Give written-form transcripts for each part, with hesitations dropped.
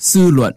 Sư luận.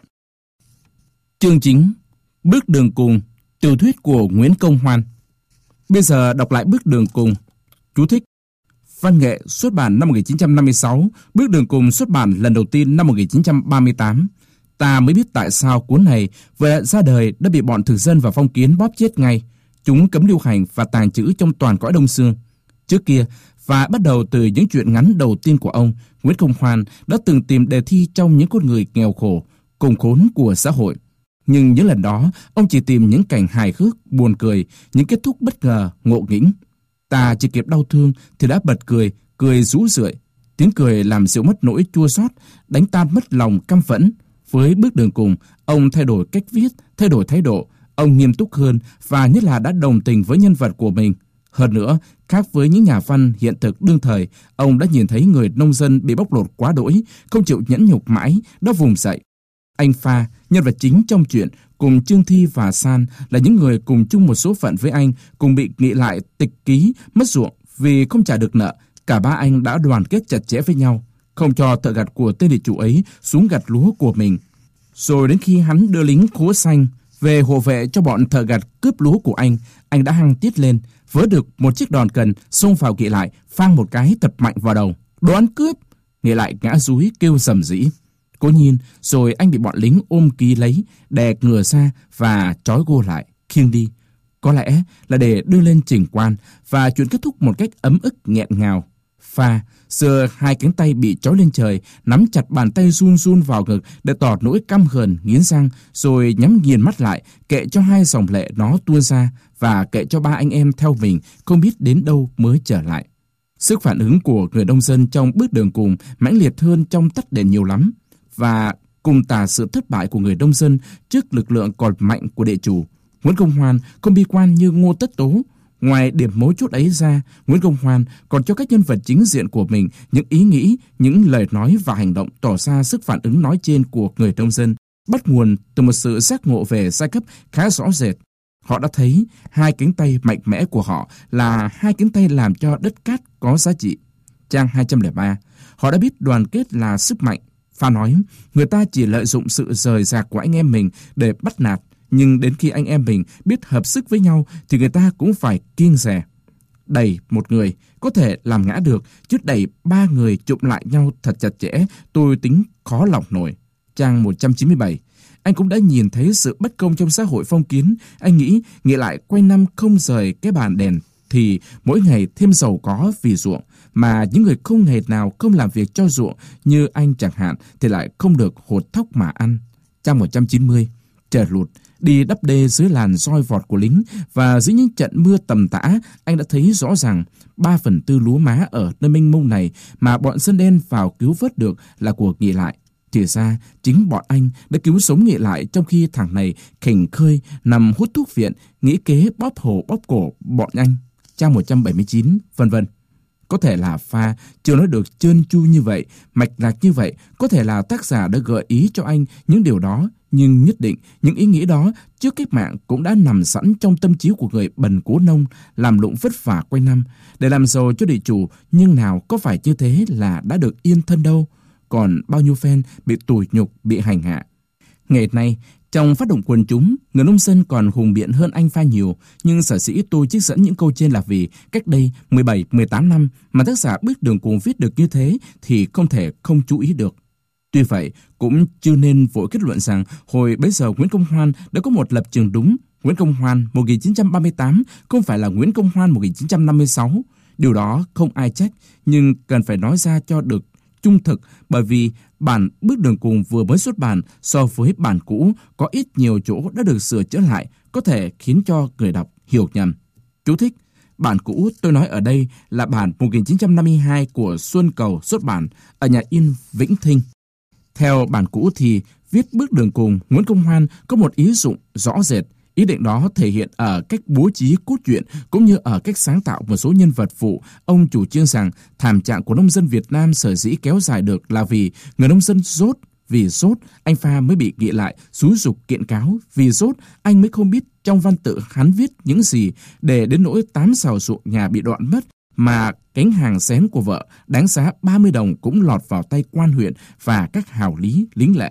Chương chính: Bước đường cùng, tiểu thuyết của Nguyễn Công Hoan. Bây giờ đọc lại Bước đường cùng. Chú thích: Văn nghệ xuất bản năm 1956, Bước đường cùng xuất bản lần đầu tiên năm 1938. Ta mới biết tại sao cuốn này vừa ra đời đã bị bọn thực dân và phong kiến bóp chết ngay. Chúng cấm lưu hành và tàng trữ trong toàn cõi Đông Xương. Trước kia, và bắt đầu từ những truyện ngắn đầu tiên của ông, Nguyễn Công Hoan đã từng tìm đề thi trong những con người nghèo khổ, cùng khốn của xã hội. Nhưng những lần đó, ông chỉ tìm những cảnh hài hước, buồn cười, những kết thúc bất ngờ, ngộ nghĩnh. Ta chỉ kịp đau thương thì đã bật cười, cười rũ rượi. Tiếng cười làm dịu mất nỗi chua xót, đánh tan mất lòng căm phẫn. Với Bước đường cùng, ông thay đổi cách viết, thay đổi thái độ. Ông nghiêm túc hơn và nhất là đã đồng tình với nhân vật của mình. Hơn nữa, khác với những nhà văn hiện thực đương thời, ông đã nhìn thấy người nông dân bị bóc lột quá đỗi, không chịu nhẫn nhục mãi, đã vùng dậy. Anh Pha, nhân vật chính trong truyện, cùng Trương Thi và San là những người cùng chung một số phận với anh, cùng bị nghị lại tịch ký, mất ruộng vì không trả được nợ. Cả ba anh đã đoàn kết chặt chẽ với nhau, không cho thợ gặt của tên địa chủ ấy xuống gặt lúa của mình. Rồi đến khi hắn đưa lính khố xanh về hộ vệ cho bọn thợ gặt cướp lúa của anh đã hăng tiết lên, vớ được một chiếc đòn cần, xông vào Nghị lại, phang một cái thật mạnh vào đầu. Đồ ăn cướp! Nghị lại ngã dúi kêu rầm rĩ. Cố nhiên, rồi anh bị bọn lính ôm ký lấy, đè ngửa ra và trói gô lại, khiêng đi. Có lẽ là để đưa lên trình quan, và chuyện kết thúc một cách ấm ức nghẹn ngào. Pha giơ hai cánh tay bị trói lên trời, nắm chặt bàn tay run run vào ngực để tỏ nỗi căm hờn nghiến răng, rồi nhắm nghiền mắt lại, kệ cho hai dòng lệ nó tuôn ra, và kệ cho ba anh em theo mình không biết đến đâu mới trở lại. Sức phản ứng của người nông dân trong Bước đường cùng mãnh liệt hơn trong Tắt đèn nhiều lắm, và cùng tả sự thất bại của người nông dân trước lực lượng còn mạnh của địa chủ. Nguyễn Công Hoan không bi quan như Ngô Tất Tố. Ngoài điểm mấu chốt ấy ra, Nguyễn Công Hoan còn cho các nhân vật chính diện của mình những ý nghĩ, những lời nói và hành động tỏ ra sức phản ứng nói trên của người nông dân, bắt nguồn từ một sự giác ngộ về giai cấp khá rõ rệt. Họ đã thấy hai cánh tay mạnh mẽ của họ là hai cánh tay làm cho đất cát có giá trị. Trang 203, họ đã biết đoàn kết là sức mạnh. Pha nói, người ta chỉ lợi dụng sự rời rạc của anh em mình để bắt nạt, nhưng đến khi anh em mình biết hợp sức với nhau thì người ta cũng phải kiêng dè. Đẩy một người có thể làm ngã được, chứ đẩy ba người chụm lại nhau thật chặt chẽ, tôi tính khó lòng nổi. Trang 197, anh cũng đã nhìn thấy sự bất công trong xã hội phong kiến. Anh nghĩ lại quanh năm không rời cái bàn đèn thì mỗi ngày thêm giàu có vì ruộng, mà những người không ngày nào không làm việc cho ruộng như anh chẳng hạn thì lại không được hột thóc mà ăn. Trang 190, trời lụt, đi đắp đê dưới làn roi vọt của lính, và dưới những trận mưa tầm tã, anh đã thấy rõ ràng 3/4 lúa má ở nơi mênh mông này mà bọn dân đen vào cứu vớt được là của Nghị lại. Thì ra chính bọn anh đã cứu sống Nghị lại, trong khi thằng này khỉnh khơi nằm hút thuốc viện, nghĩ kế bóp hổ bóp cổ bọn anh. Trang 179, vân vân. Có thể là Pha chưa nói được trơn tru như vậy, mạch lạc như vậy, có thể là tác giả đã gợi ý cho anh những điều đó, nhưng nhất định những ý nghĩ đó trước cách mạng cũng đã nằm sẵn trong tâm trí của người bần cố nông làm lụng vất vả quanh năm để làm giàu cho địa chủ, nhưng nào có phải như thế là đã được yên thân đâu. Còn bao nhiêu phen bị tủi nhục, bị hành hạ. Ngày nay, trong phát động quần chúng, người nông dân còn hùng biện hơn anh Pha nhiều, nhưng sở dĩ tôi trích dẫn những câu trên là vì cách đây 17-18 năm mà tác giả Bước đường cùng viết được như thế thì không thể không chú ý được. Tuy vậy, cũng chưa nên vội kết luận rằng hồi bấy giờ Nguyễn Công Hoan đã có một lập trường đúng. Nguyễn Công Hoan 1938 không phải là Nguyễn Công Hoan 1956. Điều đó không ai trách, nhưng cần phải nói ra cho được trung thực, bởi vì bản Bước đường cùng vừa mới xuất bản so với bản cũ có ít nhiều chỗ đã được sửa chữa lại, có thể khiến cho người đọc hiểu nhầm. Chú thích: bản cũ tôi nói ở đây là bản 1952 của Xuân Cầu xuất bản ở nhà in Vĩnh Thinh. Theo bản cũ thì viết Bước đường cùng, Nguyễn Công Hoan có một ý dụng rõ rệt. Ý định đó thể hiện ở cách bố trí cốt truyện cũng như ở cách sáng tạo một số nhân vật phụ. Ông chủ trương rằng thảm trạng của nông dân Việt Nam sở dĩ kéo dài được là vì người nông dân dốt. Vì dốt, anh Pha mới bị Nghị lại xúi giục kiện cáo. Vì dốt, anh mới không biết trong văn tự hắn viết những gì, để đến nỗi 8 sào ruộng nhà bị đoạn mất, mà cánh hàng xén của vợ đáng giá 30 đồng cũng lọt vào tay quan huyện và các hào lý lính lệ.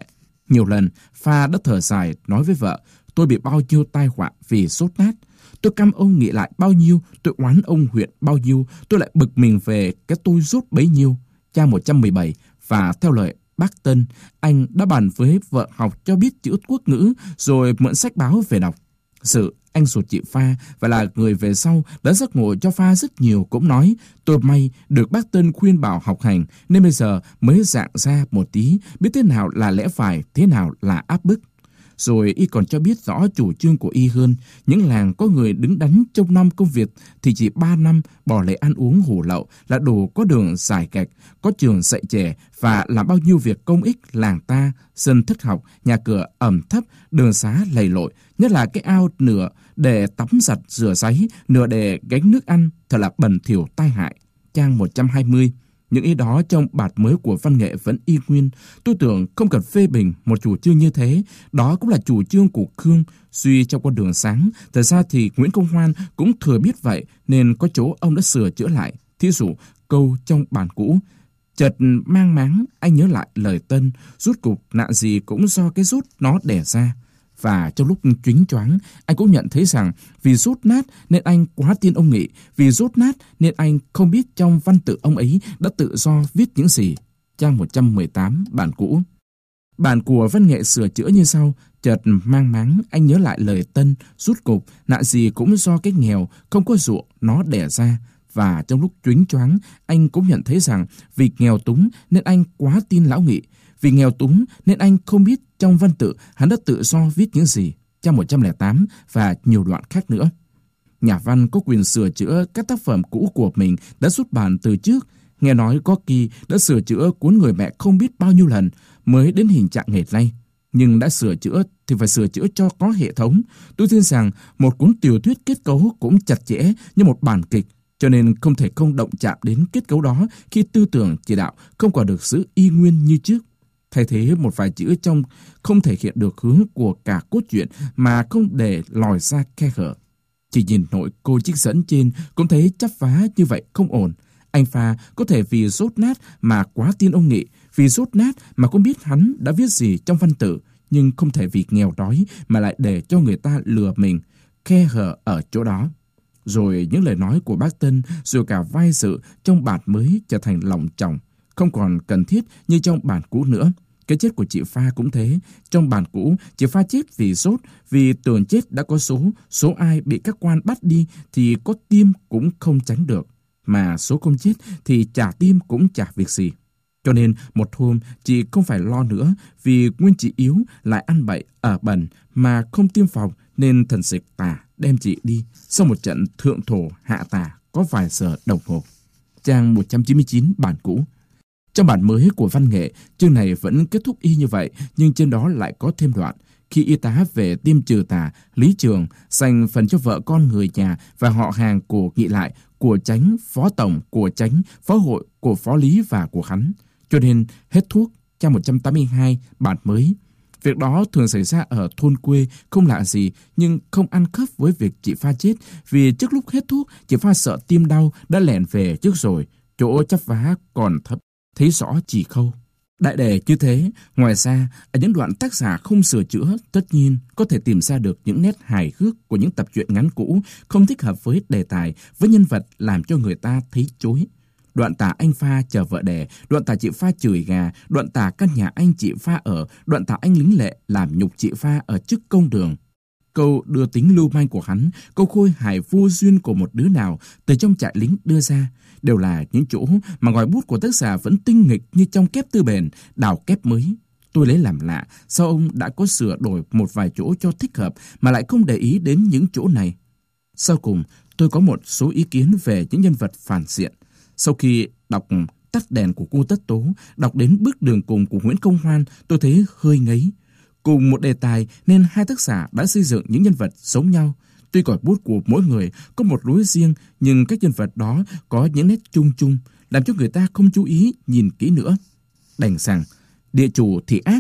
Nhiều lần, Pha đã thở dài nói với vợ, tôi bị bao nhiêu tai họa vì sốt nát. Tôi căm ông Nghị lại bao nhiêu, tôi oán ông Huyện bao nhiêu, tôi lại bực mình về cái tôi rốt bấy nhiêu. Trang 117. Và theo lời bác Tân, anh đã bàn với vợ học cho biết chữ quốc ngữ rồi mượn sách báo về đọc. Sự anh ruột chị Pha và là người về sau đã giác ngộ cho Pha rất nhiều, cũng nói tôi may được bác Tân khuyên bảo học hành nên bây giờ mới dạng ra một tí, biết thế nào là lẽ phải, thế nào là áp bức. Rồi y còn cho biết rõ chủ trương của y hơn, những làng có người đứng đắn trong năm công việc thì chỉ 3 năm bỏ lệ ăn uống hủ lậu là đủ có đường giải gạch, có trường dạy trẻ và làm bao nhiêu việc công ích làng ta, sân thất học, nhà cửa ẩm thấp, đường xá lầy lội, nhất là cái ao nửa để tắm giặt rửa ráy, nửa để gánh nước ăn, thật là bẩn thỉu tai hại. Trang 120. Những ý đó trong bạt mới của văn nghệ vẫn y nguyên. Tôi tưởng không cần phê bình một chủ trương như thế. Đó cũng là chủ trương của Khương, suy trong con đường sáng. Thật ra thì Nguyễn Công Hoan cũng thừa biết vậy, nên có chỗ ông đã sửa chữa lại. Thí dụ, câu trong bản cũ, chợt mang máng, anh nhớ lại lời Tân, rút cục nạn gì cũng do cái rút nó đẻ ra. Và trong lúc choáng choáng, anh cũng nhận thấy rằng vì rốt nát nên anh quá tin ông Nghị, vì rốt nát nên anh không biết trong văn tự ông ấy đã tự do viết những gì. Trang 118, bản cũ. Bản của văn nghệ sửa chữa như sau, chợt mang máng, anh nhớ lại lời Tân, rút cục, nạn gì cũng do cái nghèo, không có ruộng, nó đẻ ra. Và trong lúc choáng choáng, anh cũng nhận thấy rằng vì nghèo túng nên anh quá tin lão Nghị, vì nghèo túng nên anh không biết trong văn tự hắn đã tự do viết những gì. Trang 108 và nhiều đoạn khác nữa. Nhà văn có quyền sửa chữa các tác phẩm cũ của mình đã xuất bản từ trước. Nghe nói có kỳ đã sửa chữa cuốn Người Mẹ không biết bao nhiêu lần mới đến hình trạng ngày nay. Nhưng đã sửa chữa thì phải sửa chữa cho có hệ thống. Tôi tin rằng một cuốn tiểu thuyết kết cấu cũng chặt chẽ như một bản kịch, cho nên không thể không động chạm đến kết cấu đó khi tư tưởng chỉ đạo không còn được giữ y nguyên như trước. Thay thế một vài chữ trong không thể hiện được hướng của cả cốt truyện mà không để lòi ra khe hở. Chỉ nhìn nội cô trích dẫn trên cũng thấy chắp vá như vậy không ổn. Anh Pha có thể vì rốt nát mà quá tin ông Nghị, vì rốt nát mà không biết hắn đã viết gì trong văn tự, nhưng không thể vì nghèo đói mà lại để cho người ta lừa mình, khe hở ở chỗ đó. Rồi những lời nói của bác Tân, rồi cả vai sự trong bản mới trở thành lòng trọng, không còn cần thiết như trong bản cũ nữa. Cái chết của chị Pha cũng thế. Trong bản cũ, chị Pha chết vì sốt, vì tưởng chết đã có số ai bị các quan bắt đi thì có tiêm cũng không tránh được, mà số không chết thì chả tiêm cũng chả việc gì. Cho nên một hôm chị không phải lo nữa, vì nguyên chị yếu lại ăn bậy ở bẩn mà không tiêm phòng nên thần dịch tà đem chị đi sau một trận thượng thổ hạ tà có vài giờ đồng hồ. Trang 199 bản cũ. Trong bản mới của văn nghệ, chương này vẫn kết thúc y như vậy, nhưng trên đó lại có thêm đoạn. Khi y tá về tiêm trừ tà, Lý Trường dành phần cho vợ con người nhà và họ hàng của Nghị lại, của Chánh, phó tổng, của Chánh, phó hội, của phó Lý và của hắn. Cho nên hết thuốc. Trang 182 bản mới. Việc đó thường xảy ra ở thôn quê, không lạ gì, nhưng không ăn khớp với việc chị Pha chết, vì trước lúc hết thuốc, chị Pha sợ tim đau đã lẻn về trước rồi, chỗ chắp vá còn thấp, thấy rõ chỉ khâu. Đại đề như thế, ngoài ra, ở những đoạn tác giả không sửa chữa, tất nhiên có thể tìm ra được những nét hài hước của những tập truyện ngắn cũ, không thích hợp với đề tài, với nhân vật làm cho người ta thấy chối. Đoạn tả anh Pha chờ vợ đẻ, đoạn tả chị Pha chửi gà, đoạn tả căn nhà anh chị Pha ở, đoạn tả anh lính lệ làm nhục chị Pha ở trước công đường. Câu đưa tính lưu manh của hắn, câu khôi hài vô duyên của một đứa nào từ trong trại lính đưa ra, đều là những chỗ mà ngòi bút của tác giả vẫn tinh nghịch như trong kép Tư Bền, đào kép mới. Tôi lấy làm lạ, sao ông đã có sửa đổi một vài chỗ cho thích hợp mà lại không để ý đến những chỗ này. Sau cùng, tôi có một số ý kiến về những nhân vật phản diện. Sau khi đọc Tắt đèn của cô Tất Tố, đọc đến Bước đường cùng của Nguyễn Công Hoan, tôi thấy hơi ngấy. Cùng một đề tài nên hai tác giả đã xây dựng những nhân vật giống nhau. Tuy cõi bút của mỗi người có một lối riêng, nhưng các nhân vật đó có những nét chung chung, làm cho người ta không chú ý nhìn kỹ nữa. Đành rằng, địa chủ thì ác,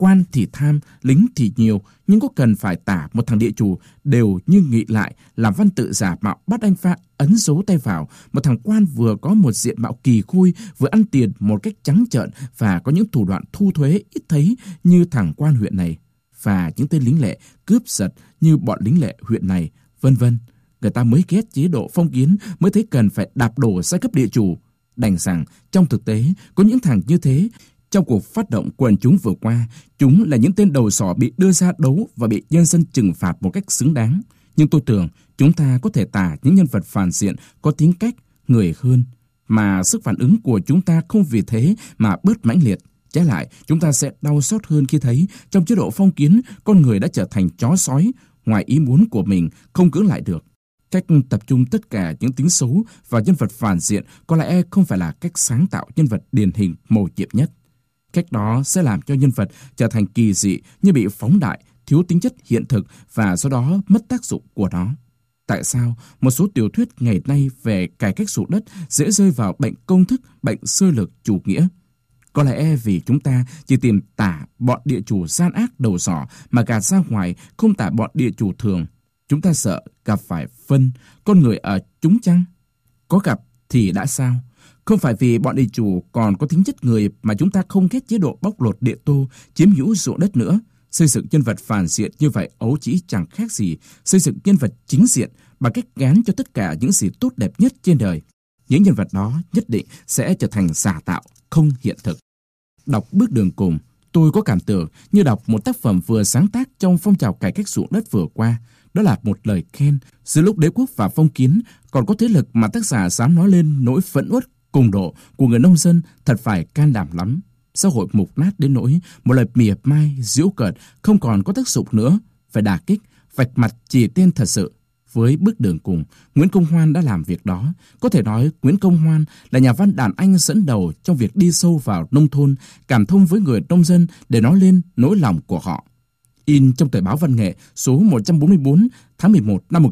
quan thì tham, lính thì nhiều, nhưng có cần phải tả một thằng địa chủ đều như nghị lại làm văn tự giả mạo bắt anh Pha ấn dấu tay vào, một thằng quan vừa có một diện mạo kỳ khôi, vừa ăn tiền một cách trắng trợn và có những thủ đoạn thu thuế ít thấy như thằng quan huyện này, và những tên lính lệ cướp giật như bọn lính lệ huyện này, vân vân. Người ta mới ghét chế độ phong kiến, mới thấy cần phải đạp đổ giai cấp địa chủ. Đành rằng trong thực tế có những thằng như thế. Trong cuộc phát động quần chúng vừa qua, chúng là những tên đầu sỏ bị đưa ra đấu và bị nhân dân trừng phạt một cách xứng đáng. Nhưng tôi tưởng chúng ta có thể tả những nhân vật phản diện có tính cách, người hơn, mà sức phản ứng của chúng ta không vì thế mà bớt mãnh liệt. Trái lại, chúng ta sẽ đau xót hơn khi thấy trong chế độ phong kiến, con người đã trở thành chó sói, ngoài ý muốn của mình không cưỡng lại được. Cách tập trung tất cả những tính xấu vào nhân vật phản diện có lẽ không phải là cách sáng tạo nhân vật điển hình mầu nhiệm nhất. Cách đó sẽ làm cho nhân vật trở thành kỳ dị, như bị phóng đại, thiếu tính chất hiện thực và do đó mất tác dụng của nó. Tại sao một số tiểu thuyết ngày nay về cải cách ruộng đất dễ rơi vào bệnh công thức, bệnh sơ lược chủ nghĩa? Có lẽ vì chúng ta chỉ tìm tả bọn địa chủ gian ác đầu sỏ mà gạt ra ngoài, không tả bọn địa chủ thường. Chúng ta sợ gặp phải phân, con người ở chúng chăng? Có gặp thì đã sao? Không phải vì bọn địa chủ còn có tính chất người mà chúng ta không ghét chế độ bóc lột địa tô, chiếm hữu ruộng đất nữa. Xây dựng nhân vật phản diện như vậy ấu trĩ chẳng khác gì xây dựng nhân vật chính diện bằng cách gán cho tất cả những gì tốt đẹp nhất trên đời. Những nhân vật đó nhất định sẽ trở thành giả tạo, không hiện thực. Đọc Bước Đường Cùng, tôi có cảm tưởng như đọc một tác phẩm vừa sáng tác trong phong trào cải cách ruộng đất vừa qua. Đó là một lời khen giữa lúc đế quốc và phong kiến còn có thế lực mà tác giả dám nói lên nỗi phẫn uất cùng độ của người nông dân, thật phải can đảm lắm. Xã hội mục nát đến nỗi một lời mỉa mai, giễu cợt không còn có tác dụng nữa, phải đả kích, vạch mặt chỉ tên thật sự. Với Bước Đường Cùng, Nguyễn Công Hoan đã làm việc đó. Có thể nói Nguyễn Công Hoan là nhà văn đàn anh dẫn đầu trong việc đi sâu vào nông thôn, cảm thông với người nông dân để nói lên nỗi lòng của họ. In trong tờ báo Văn nghệ số 144 tháng 11 năm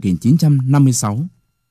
1956.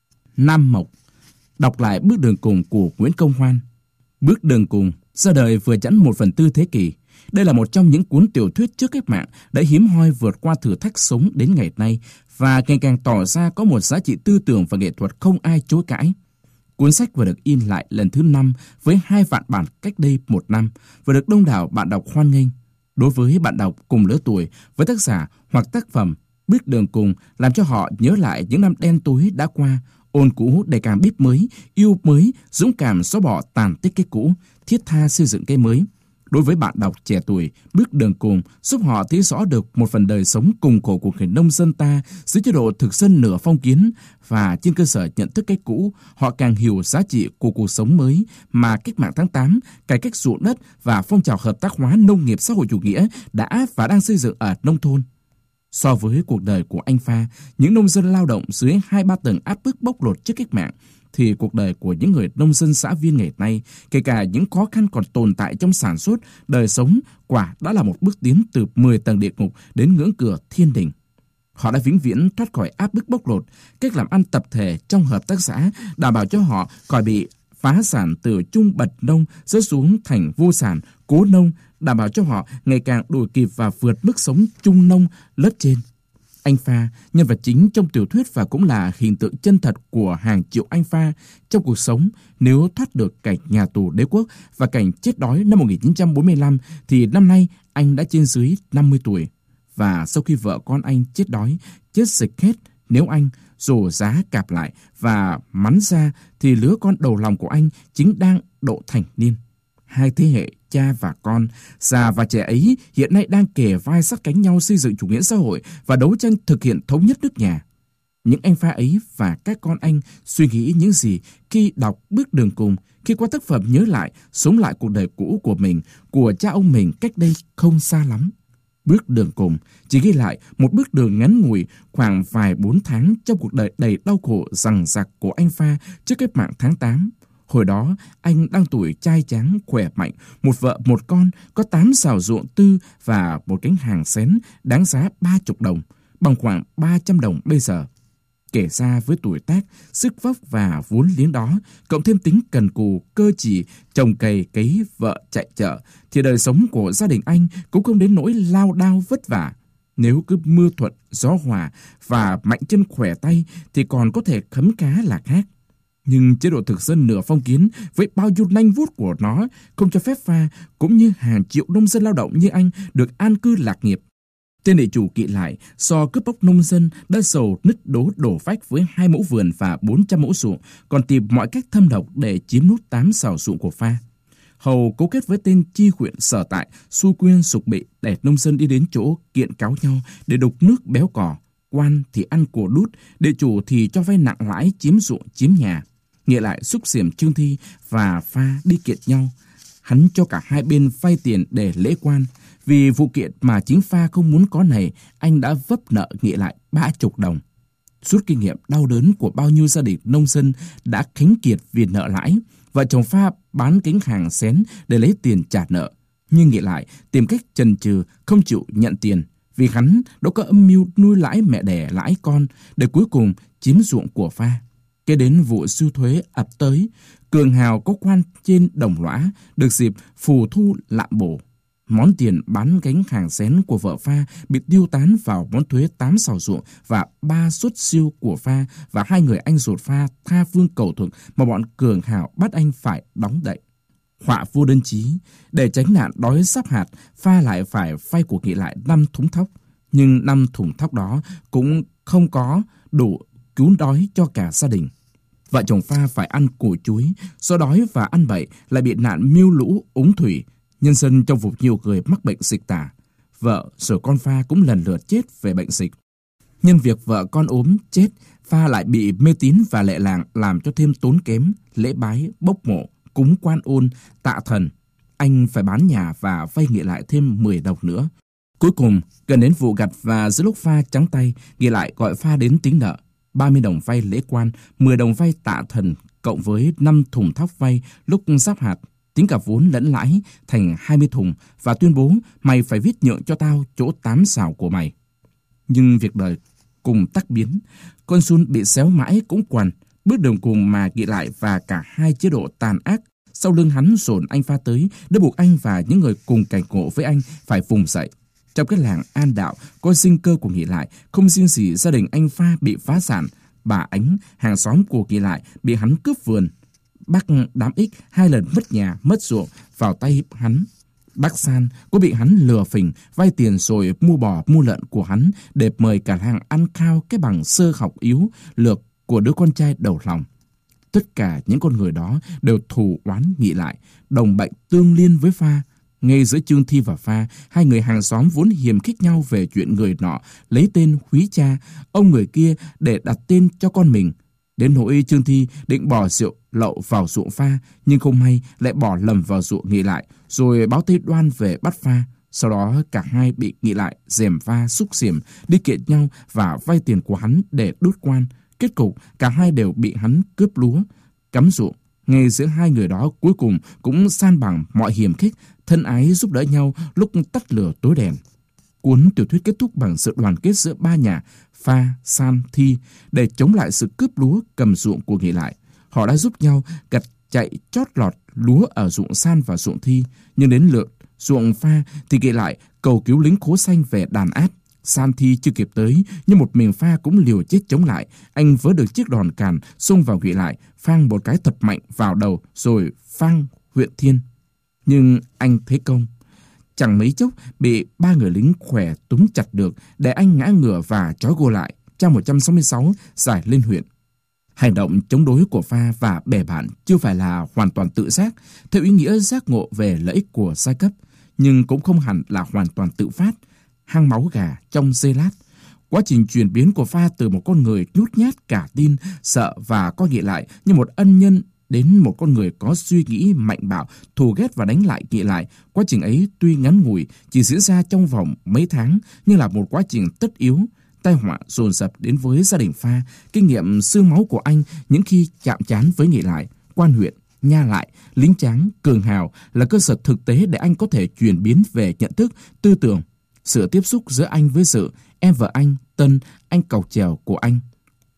Nam Mộc. Đọc lại Bước Đường Cùng của Nguyễn Công Hoan. Bước Đường Cùng ra đời vừa chẵn 1/4 thế kỷ. Đây là một trong những cuốn tiểu thuyết trước cách mạng đã hiếm hoi vượt qua thử thách sống đến ngày nay và ngày càng tỏ ra có một giá trị tư tưởng và nghệ thuật không ai chối cãi. Cuốn sách vừa được in lại lần thứ 5 với 2 vạn bản cách đây 1 năm và được đông đảo bạn đọc hoan nghênh. Đối với bạn đọc cùng lứa tuổi với tác giả hoặc tác phẩm, Bước Đường Cùng làm cho họ nhớ lại những năm đen tối đã qua, ôn cũ để càng bíp mới, yêu mới, dũng cảm xóa bỏ tàn tích cái cũ, thiết tha xây dựng cái mới. Đối với bạn đọc trẻ tuổi, Bước Đường Cùng giúp họ thấy rõ được một phần đời sống cùng khổ của người nông dân ta dưới chế độ thực dân nửa phong kiến, và trên cơ sở nhận thức cái cũ, họ càng hiểu giá trị của cuộc sống mới mà cách mạng tháng 8, cải cách ruộng đất và phong trào hợp tác hóa nông nghiệp xã hội chủ nghĩa đã và đang xây dựng ở nông thôn. So với cuộc đời của anh Pha, những nông dân lao động dưới 2-3 tầng áp bức bóc lột trước cách mạng, thì cuộc đời của những người nông dân xã viên ngày nay, kể cả những khó khăn còn tồn tại trong sản xuất, đời sống, quả đã là một bước tiến từ 10 tầng địa ngục đến ngưỡng cửa thiên đình. Họ đã vĩnh viễn thoát khỏi áp bức bóc lột, cách làm ăn tập thể trong hợp tác xã đảm bảo cho họ khỏi bị phá sản từ trung bậc nông rớt xuống thành vô sản, cố nông, đảm bảo cho họ ngày càng đuổi kịp và vượt mức sống trung nông lớp trên. Anh Pha, nhân vật chính trong tiểu thuyết và cũng là hình tượng chân thật của hàng triệu anh Pha trong cuộc sống, nếu thoát được cảnh nhà tù đế quốc và cảnh chết đói năm 1945 thì năm nay anh đã trên dưới 50 tuổi. Và sau khi vợ con anh chết đói, chết dịch hết, nếu anh rổ giá cạp lại và mắn ra thì lứa con đầu lòng của anh chính đang độ thành niên. Hai thế hệ cha và con, già và trẻ ấy hiện nay đang kề vai sát cánh nhau xây dựng chủ nghĩa xã hội và đấu tranh thực hiện thống nhất nước nhà. Những anh Pha ấy và các con anh suy nghĩ những gì khi đọc Bước Đường Cùng, khi qua tác phẩm nhớ lại, sống lại cuộc đời cũ của mình, của cha ông mình cách đây không xa lắm. Bước Đường Cùng chỉ ghi lại một bước đường ngắn ngủi khoảng vài 4 tháng trong cuộc đời đầy đau khổ dằng dặc của anh Pha trước cách mạng tháng 8. Hồi đó, anh đang tuổi trai tráng, khỏe mạnh, một vợ một con, có 8 sào ruộng tư và một cánh hàng xén đáng giá 30 đồng, bằng khoảng 300 đồng bây giờ. Kể ra với tuổi tác, sức vóc và vốn liếng đó, cộng thêm tính cần cù, cơ chỉ, trồng cày cấy, vợ chạy chợ, thì đời sống của gia đình anh cũng không đến nỗi lao đao vất vả. Nếu cứ mưa thuận, gió hòa và mạnh chân khỏe tay thì còn có thể khấm cá là khác. Nhưng chế độ thực dân nửa phong kiến với bao nhiêu nanh vuốt của nó không cho phép Pha cũng như hàng triệu nông dân lao động như anh được an cư lạc nghiệp. Tên địa chủ Kỵ Lại so cướp bóc nông dân đã sầu nứt đổ vách với 2 mẫu vườn và 400 mẫu ruộng, còn tìm mọi cách thâm độc để chiếm nốt 8 sào ruộng của Pha. Hầu cấu kết với tên chi huyện sở tại, xui quyên sục bị để nông dân đi đến chỗ kiện cáo nhau để đục nước béo cò. Quan thì ăn của đút, địa chủ thì cho vay nặng lãi chiếm ruộng chiếm nhà. Nghĩa lại xúc xiểm Trương Thi và Pha đi kiện nhau. Hắn cho cả hai bên vay tiền để lễ quan. Vì vụ kiện mà chính Pha không muốn có này, anh đã vấp nợ Nghĩa lại 30 đồng. Suốt kinh nghiệm đau đớn của bao nhiêu gia đình nông dân đã khánh kiệt vì nợ lãi, vợ chồng Pha bán cánh hàng xén để lấy tiền trả nợ. Nhưng Nghĩa lại tìm cách chần chừ không chịu nhận tiền, vì hắn đã có âm mưu nuôi lãi mẹ đẻ lãi con để cuối cùng chiếm ruộng của Pha. Kế đến vụ sưu thuế ập tới, cường hào có quan trên đồng lõa được dịp phù thu lạm bổ. Món tiền bán gánh hàng xén của vợ Pha bị tiêu tán vào món thuế 8 sào ruộng và 3 suất siêu của Pha và 2 người anh ruột Pha tha phương cầu thuận mà bọn cường hào bắt anh phải đóng đậy. Họa vô đơn chí, để tránh nạn đói sắp hạt, Pha lại phải vay của Nghị lại 5 thúng thóc. Nhưng 5 thùng thóc đó cũng không có đủ cứu đói cho cả gia đình. Vợ chồng Pha phải ăn củ chuối, do đói và ăn bậy lại bị nạn miêu lũ úng thủy. Nhân dân trong vùng nhiều người mắc bệnh dịch tả. Vợ rồi con Pha cũng lần lượt chết về bệnh dịch. Nhân việc vợ con ốm chết, Pha lại bị mê tín và lệ làng làm cho thêm tốn kém, lễ bái, bốc mộ, cúng quan ôn, tạ thần. Anh phải bán nhà và vay Nghị lại thêm 10 đồng nữa. Cuối cùng, gần đến vụ gặt và giữa lúc Pha trắng tay, Nghị lại gọi Pha đến tính nợ. 30 đồng vay lễ quan, 10 đồng vay tạ thần, cộng với 5 thùng thóc vay lúc sắp hạt, tính cả vốn lẫn lãi thành 20 thùng và tuyên bố mày phải viết nhượng cho tao chỗ 8 sào của mày. Nhưng việc đời cùng tắc biến, con Sun bị xéo mãi cũng quằn, bước đường cùng mà Nghị lại và cả hai chế độ tàn ác sau lưng hắn dồn anh Pha tới để buộc anh và những người cùng cảnh ngộ với anh phải vùng dậy. Trong cái làng An Đạo có sinh cơ của Nghị lại, không riêng gì gia đình anh Pha bị phá sản, bà Ánh, hàng xóm của Nghị lại bị hắn cướp vườn. Bác Đám Ích 2 lần mất nhà, mất ruộng vào tay hắn. Bác San cũng bị hắn lừa phỉnh, vay tiền rồi mua bò mua lợn của hắn để mời cả làng ăn khao cái bằng sơ học yếu lược của đứa con trai đầu lòng. Tất cả những con người đó đều thù oán Nghị lại, đồng bệnh tương liên với Pha. Ngay giữa Trương Thi và Pha, hai người hàng xóm vốn hiềm khích nhau về chuyện người nọ lấy tên Húy cha, ông người kia để đặt tên cho con mình. Đến nỗi Trương Thi định bỏ rượu lậu vào ruộng Pha, nhưng không may lại bỏ lầm vào ruộng Nghị lại, rồi báo Tây Đoan về bắt Pha. Sau đó cả hai bị Nghị lại gièm pha xúc xỉm, đi kiện nhau và vay tiền của hắn để đốt quan. Kết cục cả hai đều bị hắn cướp lúa, cắm ruộng. Ngay giữa hai người đó cuối cùng cũng san bằng mọi hiềm khích, thân ái giúp đỡ nhau lúc tắt lửa tối đèn. Cuốn tiểu thuyết kết thúc bằng sự đoàn kết giữa ba nhà Pha, San, Thi để chống lại sự cướp lúa cầm ruộng của Nghị lại. Họ đã giúp nhau gặt chạy chót lọt lúa ở ruộng San và ruộng Thi, nhưng đến lượt ruộng Pha thì Nghị lại cầu cứu lính Khố Xanh về đàn áp. San Thi chưa kịp tới, nhưng một mình Pha cũng liều chết chống lại. Anh vớ được chiếc đòn càn, xông vào Nghị lại, phang một cái thật mạnh vào đầu, rồi phang huyện thiên. Nhưng anh thấy công. Chẳng mấy chốc bị ba người lính khỏe túm chặt được, để anh ngã ngửa và trói gô lại. Trang 166 giải lên huyện. Hành động chống đối của Pha và bè bạn chưa phải là hoàn toàn tự giác, theo ý nghĩa giác ngộ về lợi ích của giai cấp, nhưng cũng không hẳn là hoàn toàn tự phát. Hang máu gà trong giây lát. Quá trình chuyển biến của Pha từ một con người nhút nhát, cả tin, sợ và coi Nghị lại như một ân nhân đến một con người có suy nghĩ mạnh bạo, thù ghét và đánh lại Nghị lại. Quá trình ấy tuy ngắn ngủi, chỉ diễn ra trong vòng mấy tháng, nhưng là một quá trình tất yếu. Tai họa dồn dập đến với gia đình Pha. Kinh nghiệm xương máu của anh những khi chạm trán với Nghị lại, quan huyện, nha lại, lính tráng, cường hào là cơ sở thực tế để anh có thể chuyển biến về nhận thức, tư tưởng. Sự tiếp xúc giữa anh với Dự, em vợ anh, Tân, anh cọc chèo của anh.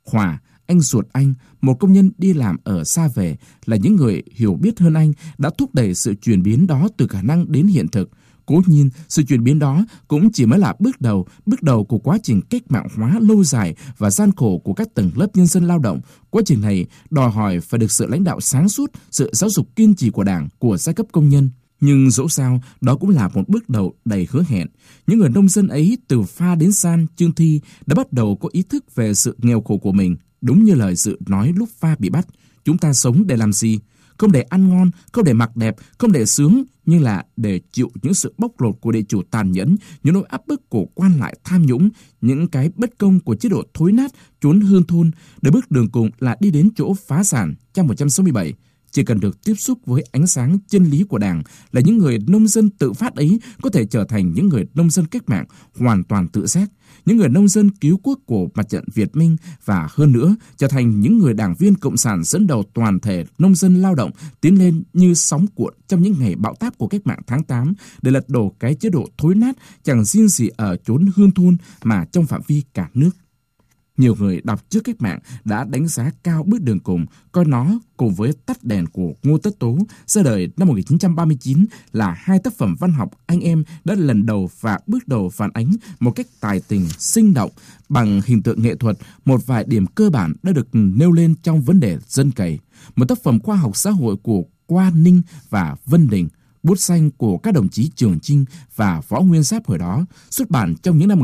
Hòa, anh ruột anh, một công nhân đi làm ở xa về, là những người hiểu biết hơn anh đã thúc đẩy sự chuyển biến đó từ khả năng đến hiện thực. Cố nhiên, sự chuyển biến đó cũng chỉ mới là bước đầu của quá trình cách mạng hóa lâu dài và gian khổ của các tầng lớp nhân dân lao động. Quá trình này đòi hỏi phải được sự lãnh đạo sáng suốt, sự giáo dục kiên trì của Đảng, của giai cấp công nhân. Nhưng dẫu sao, đó cũng là một bước đầu đầy hứa hẹn. Những người nông dân ấy từ Pha đến San, Chương Thi đã bắt đầu có ý thức về sự nghèo khổ của mình. Đúng như lời Dự nói lúc Pha bị bắt, chúng ta sống để làm gì? Không để ăn ngon, không để mặc đẹp, không để sướng, nhưng là để chịu những sự bóc lột của địa chủ tàn nhẫn, những nỗi áp bức của quan lại tham nhũng, những cái bất công của chế độ thối nát, trốn hương thôn, để bước đường cùng là đi đến chỗ phá sản. Trang 167. Chỉ cần được tiếp xúc với ánh sáng chân lý của Đảng, là những người nông dân tự phát ấy có thể trở thành những người nông dân cách mạng hoàn toàn tự giác, những người nông dân cứu quốc của mặt trận Việt Minh, và hơn nữa trở thành những người đảng viên cộng sản dẫn đầu toàn thể nông dân lao động tiến lên như sóng cuộn trong những ngày bão táp của cách mạng tháng 8 để lật đổ cái chế độ thối nát chẳng riêng gì ở chốn hương thôn mà trong phạm vi cả nước. Nhiều người đọc trước cách mạng đã đánh giá cao bước đường cùng, coi nó cùng với Tắt đèn của Ngô Tất Tố ra đời năm 1939 là hai tác phẩm văn học anh em đã lần đầu và bước đầu phản ánh một cách tài tình, sinh động bằng hình tượng nghệ thuật một vài điểm cơ bản đã được nêu lên trong vấn đề dân cày. Một tác phẩm khoa học xã hội của Qua Ninh và Vân Đình, bút xanh của các đồng chí Trường Chinh và Võ Nguyên Giáp hồi đó, xuất bản trong những năm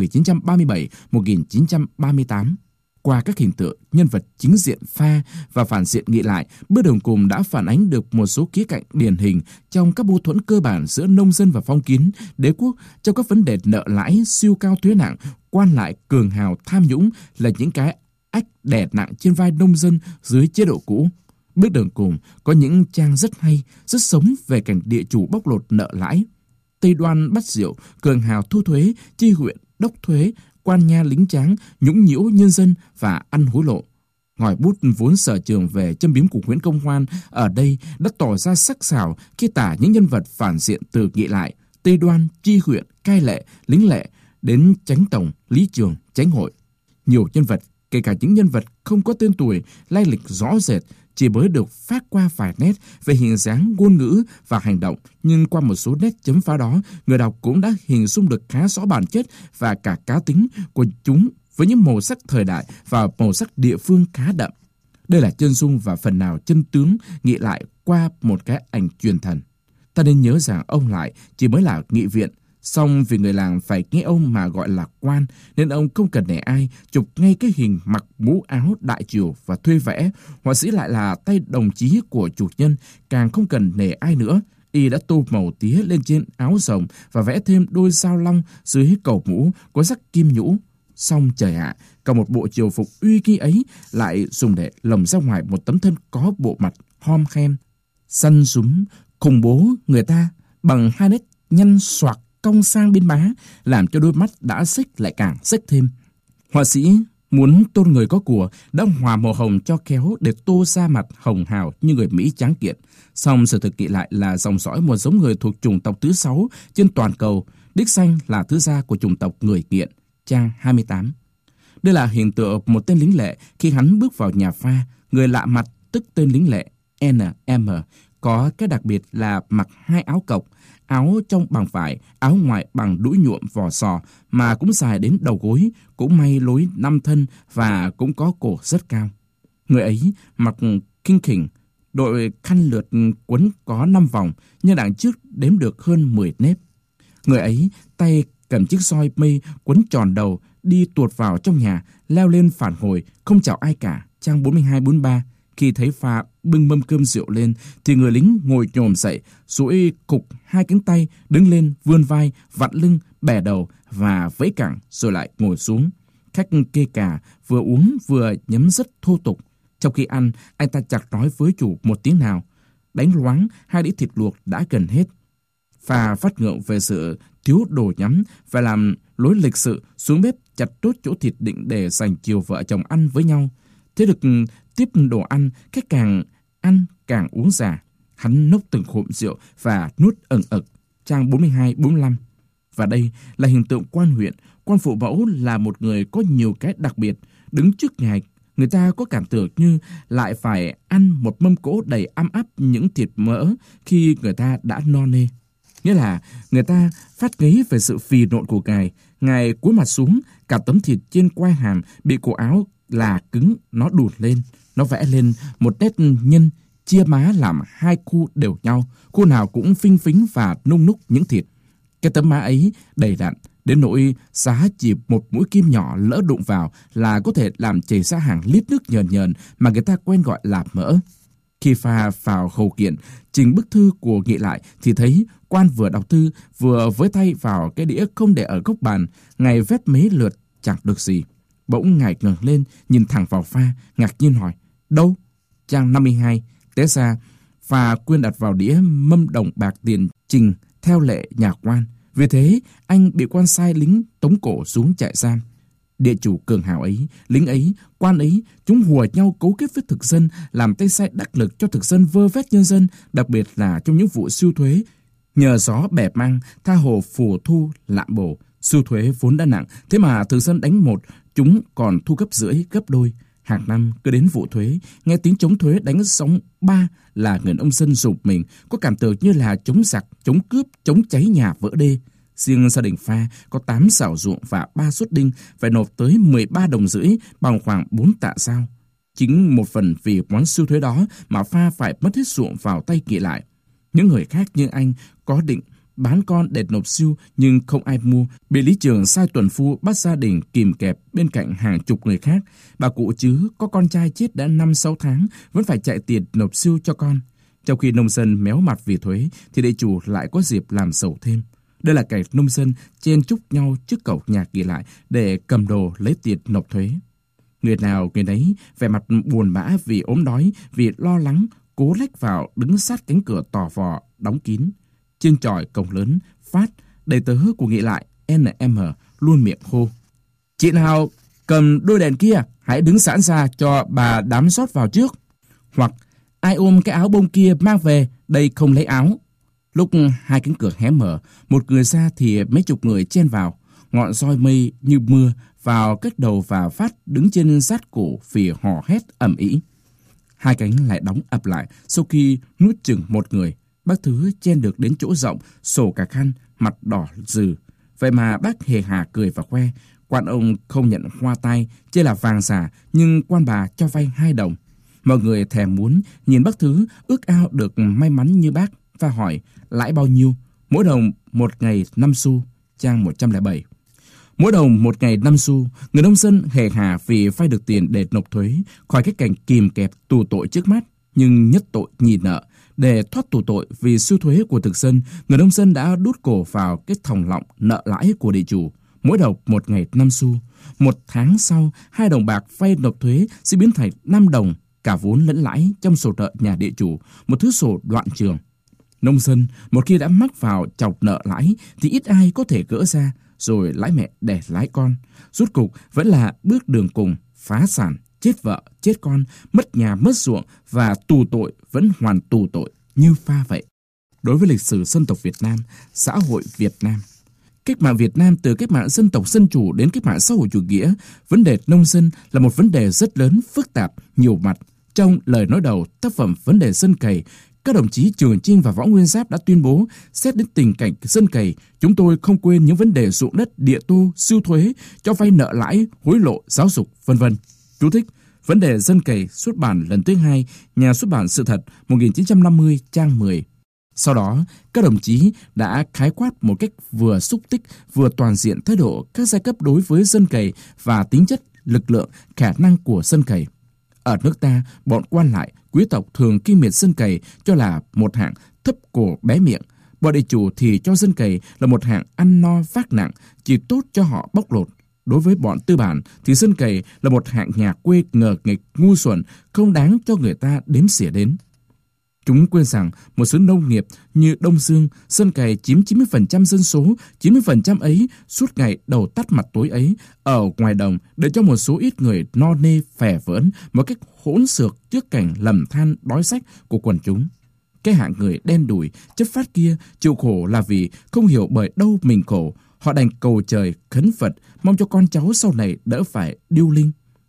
1937-1938. Qua các hình tượng, nhân vật chính diện Pha và phản diện Nghị Lại, bước đường cùng đã phản ánh được một số khía cạnh điển hình trong các mâu thuẫn cơ bản giữa nông dân và phong kiến, đế quốc, trong các vấn đề nợ lãi, siêu cao thuế nặng, quan lại cường hào tham nhũng là những cái ách đè nặng trên vai nông dân dưới chế độ cũ. Bước đường cùng có những trang rất hay, rất sống về cảnh địa chủ bóc lột nợ lãi, Tây Đoan bắt rượu, cường hào thu thuế, chi huyện đốc thuế, quan nha lính tráng, nhũng nhiễu nhân dân và ăn hối lộ. Ngòi bút vốn sở trường về châm biếm của Nguyễn Công Hoan ở đây đã tỏ ra sắc sảo khi tả những nhân vật phản diện từ Nghị Lại, Tây Đoan, chi huyện, cai lệ, lính lệ đến Chánh Tổng, Lý Trường, Chánh Hội. Nhiều nhân vật, kể cả những nhân vật không có tên tuổi, lai lịch rõ rệt, chỉ mới được phát qua vài nét về hình dáng, ngôn ngữ và hành động, nhưng qua một số nét chấm phá đó, người đọc cũng đã hình dung được khá rõ bản chất và cả cá tính của chúng với những màu sắc thời đại và màu sắc địa phương khá đậm. Đây là chân dung và phần nào chân tướng Nghị Lại qua một cái ảnh truyền thần. Ta nên nhớ rằng ông Lại chỉ mới là nghị viện, song vì người làng phải nghe ông mà gọi là quan, nên ông không cần nể ai chụp ngay cái hình mặc mũ áo đại triều và thuê vẽ. Họa sĩ lại là tay đồng chí của chủ nhân, càng không cần nể ai nữa. Y đã tô màu tía lên trên áo rồng và vẽ thêm đôi sao long dưới cầu mũ có rắc kim nhũ. Song trời ạ, cả một bộ triều phục uy nghi ấy lại dùng để lồng ra ngoài một tấm thân có bộ mặt hom khem, săn súng, khủng bố người ta bằng hai nét nhăn xoạc cong sang bên má, làm cho đôi mắt đã xếch lại càng xếch thêm. Họa sĩ muốn tôn người có của đã hòa màu hồng cho khéo để tô ra mặt hồng hào như người Mỹ tráng kiện. Song sự thực Nghị Lại là dòng dõi một giống người thuộc chủng tộc thứ 6 trên toàn cầu, đích danh là thứ gia của chủng tộc người nghiện. Trang 28. Đây là hiện tượng một tên lính lệ khi hắn bước vào nhà pha. Người lạ mặt tức tên lính lệ NM có cái đặc biệt là mặc hai áo cộc, áo trong bằng vải, áo ngoài bằng đũi nhuộm vỏ sò mà cũng dài đến đầu gối, cũng may lối 5 thân và cũng có cổ rất cao. Người ấy mặc kinh khỉnh, đội khăn lượt quấn có 5 vòng, nhưng đằng trước đếm được hơn 10 nếp. Người ấy tay cầm chiếc roi mây quấn tròn đầu, đi tuột vào trong nhà, leo lên phản hồi, không chào ai cả. Trang 42-43. Khi thấy Pha bưng mâm cơm rượu lên, thì người lính ngồi nhổm dậy, duỗi cục hai cánh tay, đứng lên, vươn vai, vặn lưng, bẻ đầu và vẫy cẳng, rồi lại ngồi xuống. Khách kê cà, vừa uống vừa nhấm rất thô tục. Trong khi ăn, anh ta chặt nói với chủ một tiếng nào. Đánh loáng, 2 đĩa thịt luộc đã gần hết. Pha phát ngượng về sự thiếu đồ nhắm và làm lối lịch sự xuống bếp chặt tốt chỗ thịt định để dành chiều vợ chồng ăn với nhau. Thế được tiếp đồ ăn, khách càng ăn càng uống già. Hắn nốc từng hộp rượu và nuốt ẩn ực. Trang 42-45. Và đây là hình tượng quan huyện. Quan phụ mẫu là một người có nhiều cái đặc biệt. Đứng trước nhà người ta có cảm tưởng như lại phải ăn một mâm cỗ đầy ăm ắp những thịt mỡ khi người ta đã no nê. Nghĩa là người ta phát ngấy về sự phì nộn của Ngài cúi mặt xuống, cả tấm thịt trên quai hàm bị cổ áo là cứng, nó đụt lên, nó vẽ lên một nét nhân, chia má làm hai khu đều nhau, khu nào cũng phinh phính và nung núc những thịt. Cái tấm má ấy đầy đặn, đến nỗi giá chỉ một mũi kim nhỏ lỡ đụng vào là có thể làm chảy ra hàng lít nước nhờn nhờn mà người ta quen gọi là mỡ. Khi pha vào hầu kiện, trình bức thư của Nghị lại thì thấy quan vừa đọc thư vừa với tay vào cái đĩa không để ở góc bàn. Ngài vét mấy lượt chẳng được gì. Bỗng Ngài ngẩng lên nhìn thẳng vào pha, ngạc nhiên hỏi: "Đâu?" Trang 52. Té ra pha quên đặt vào đĩa mâm đồng bạc tiền trình theo lệ nhà quan. Vì thế anh bị quan sai lính tống cổ xuống trại giam. Địa chủ cường hào ấy, lính ấy, quan ấy, chúng hùa nhau cấu kết với thực dân, làm tay sai đắc lực cho thực dân vơ vét nhân dân, đặc biệt là trong những vụ sưu thuế. Nhờ gió bẻ măng, tha hồ phù thu lạm bổ, sưu thuế vốn đã nặng, thế mà thực dân đánh một, chúng còn thu gấp rưỡi, gấp đôi. Hàng năm cứ đến vụ thuế, nghe tiếng chống thuế đánh sóng ba là người nông dân rụt mình, có cảm tưởng như là chống giặc, chống cướp, chống cháy nhà vỡ đê. Riêng gia đình Pha có 8 xảo ruộng và 3 suất đinh, phải nộp tới 13 đồng rưỡi, bằng khoảng 4 tạ sao. Chính một phần vì món sưu thuế đó mà Pha phải mất hết ruộng vào tay Nghị lại. Những người khác như anh có định bán con để nộp sưu nhưng không ai mua, bị lý trường sai tuần phu bắt gia đình kìm kẹp bên cạnh hàng chục người khác. Bà cụ chứ có con trai chết đã 5-6 tháng vẫn phải chạy tiền nộp sưu cho con. Trong khi nông dân méo mặt vì thuế thì địa chủ lại có dịp làm giàu thêm. Đây là cảnh nông dân chen chúc nhau trước cổng nhà Nghị lại để cầm đồ lấy tiền nộp thuế. Người nào người nấy vẻ mặt buồn bã vì ốm đói, vì lo lắng, cố lách vào đứng sát cánh cửa tò vò đóng kín. Trên chòi cổng lớn, Phát, đầy tớ của Nghị lại NM luôn miệng hô: "Chị nào cầm đôi đèn kia, hãy đứng sẵn ra cho bà đám rót vào trước." Hoặc: "Ai ôm cái áo bông kia mang về, đây không lấy áo." Lúc hai cánh cửa hé mở, một người ra thì mấy chục người chen vào. Ngọn roi mây như mưa vào cách đầu và Phát đứng trên sát cổ vì hò hét ầm ĩ. Hai cánh lại đóng ập lại sau khi nuốt chừng một người. Bác Thứ chen được đến chỗ rộng, sổ cả khăn, mặt đỏ rừ. Vậy mà bác hề hà cười và khoe. Quan ông không nhận hoa tai, chỉ là vàng giả, nhưng quan bà cho vay 2 đồng. Mọi người thèm muốn nhìn bác Thứ ước ao được may mắn như bác và hỏi lãi bao nhiêu. Mỗi đồng 1 ngày 5 xu. Trang 107. Mỗi đồng 1 ngày 5 xu, người nông dân hề hà vì vay được tiền để nộp thuế, khỏi cái cảnh kìm kẹp tù tội trước mắt, nhưng nhất tội nhì nợ. Để thoát tù tội vì sưu thuế của thực dân, người nông dân đã đút cổ vào cái thòng lọng nợ lãi của địa chủ. Mỗi đồng 1 ngày 5 xu. 1 tháng sau, 2 đồng bạc vay nộp thuế sẽ biến thành 5 đồng, cả vốn lẫn lãi trong sổ nợ nhà địa chủ, một thứ sổ đoạn trường. Nông dân một khi đã mắc vào chọc nợ lãi thì ít ai có thể gỡ ra, rồi lãi mẹ đẻ lãi con. Rốt cục vẫn là bước đường cùng, phá sản, chết vợ, chết con, mất nhà, mất ruộng và tù tội vẫn hoàn tù tội như Pha vậy. Đối với lịch sử dân tộc Việt Nam, xã hội Việt Nam, cách mạng Việt Nam từ cách mạng dân tộc dân chủ đến cách mạng xã hội chủ nghĩa, vấn đề nông dân là một vấn đề rất lớn, phức tạp, nhiều mặt. Trong lời nói đầu tác phẩm Vấn đề dân cày, các đồng chí Trường Chinh và Võ Nguyên Giáp đã tuyên bố xét đến tình cảnh dân cày, chúng tôi không quên những vấn đề ruộng đất, địa tô, sưu thuế, cho vay nợ lãi, hối lộ, giáo dục, v.v. Chú thích: Vấn đề dân cày xuất bản lần thứ 2, Nhà xuất bản Sự thật, 1950, trang 10. Sau đó, các đồng chí đã khái quát một cách vừa xúc tích, vừa toàn diện thái độ các giai cấp đối với dân cày và tính chất, lực lượng, khả năng của dân cày. Ở nước ta, bọn quan lại, quý tộc thường khinh miệt dân cày cho là một hạng thấp cổ bé miệng. Bọn địa chủ thì cho dân cày là một hạng ăn no vác nặng, chỉ tốt cho họ bóc lột. Đối với bọn tư bản thì dân cày là một hạng nhà quê ngờ nghịch, ngu xuẩn, không đáng cho người ta đếm xỉa đến. Chúng quên rằng một số nông nghiệp như Đông Dương, dân cày chiếm 90% dân số, 90% ấy suốt ngày đầu tắt mặt tối ấy ở ngoài đồng để cho một số ít người no nê phè vỡn một cách hỗn xược trước cảnh lầm than đói rách của quần chúng. Cái hạng người đen đủi, chất phát kia chịu khổ là vì không hiểu bởi đâu mình khổ. Họ đành cầu trời khấn Phật mong cho con cháu sau này đỡ phải điêu linh.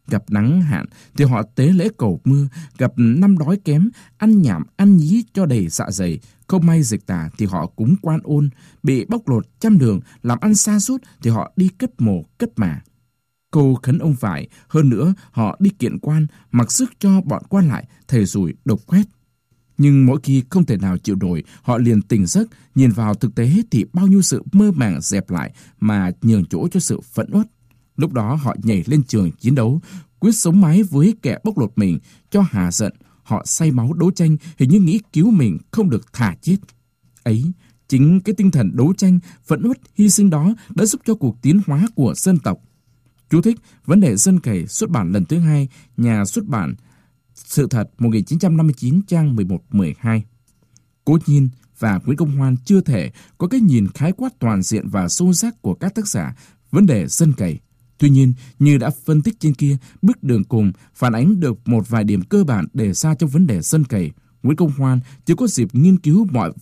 gặp nắng hạn thì họ tế lễ cầu mưa, gặp năm đói kém, ăn nhảm ăn nhí cho đầy dạ dày, không may dịch tả thì họ cúng quan ôn, bị bóc lột trăm đường, làm ăn sa sút thì họ đi cất mồ cất mả. Câu khấn ông vải, hơn nữa họ đi kiện quan, mặc sức cho bọn quan lại, thầy rủi độc quét. Nhưng mỗi khi không thể nào chịu nổi, họ liền tỉnh giấc, nhìn vào thực tế thì bao nhiêu sự mơ màng dẹp lại mà nhường chỗ cho sự phẫn uất. Lúc đó họ nhảy lên trường chiến đấu, quyết sống mái với kẻ bóc lột mình, cho hà giận. Họ say máu đấu tranh, hình như nghĩ cứu mình không được thả chết. Ấy, chính cái tinh thần đấu tranh, phẫn uất, hy sinh đó đã giúp cho cuộc tiến hóa của dân tộc. Chú thích: Vấn đề dân cày, xuất bản lần thứ 2, nhà xuất bản Sự thật 1959, trang 11-12. Cố Nhiên và Nguyễn Công Hoan chưa thể có cái nhìn khái quát toàn diện và sâu sắc của các tác giả vấn đề dân cày. Tuy nhiên, như đã phân tích trên kia, bước đường cùng phản ánh được một vài điểm cơ bản đề ra trong vấn đề dân cày. Nguyễn Công Hoan chưa có dịp nghiên cứu mọi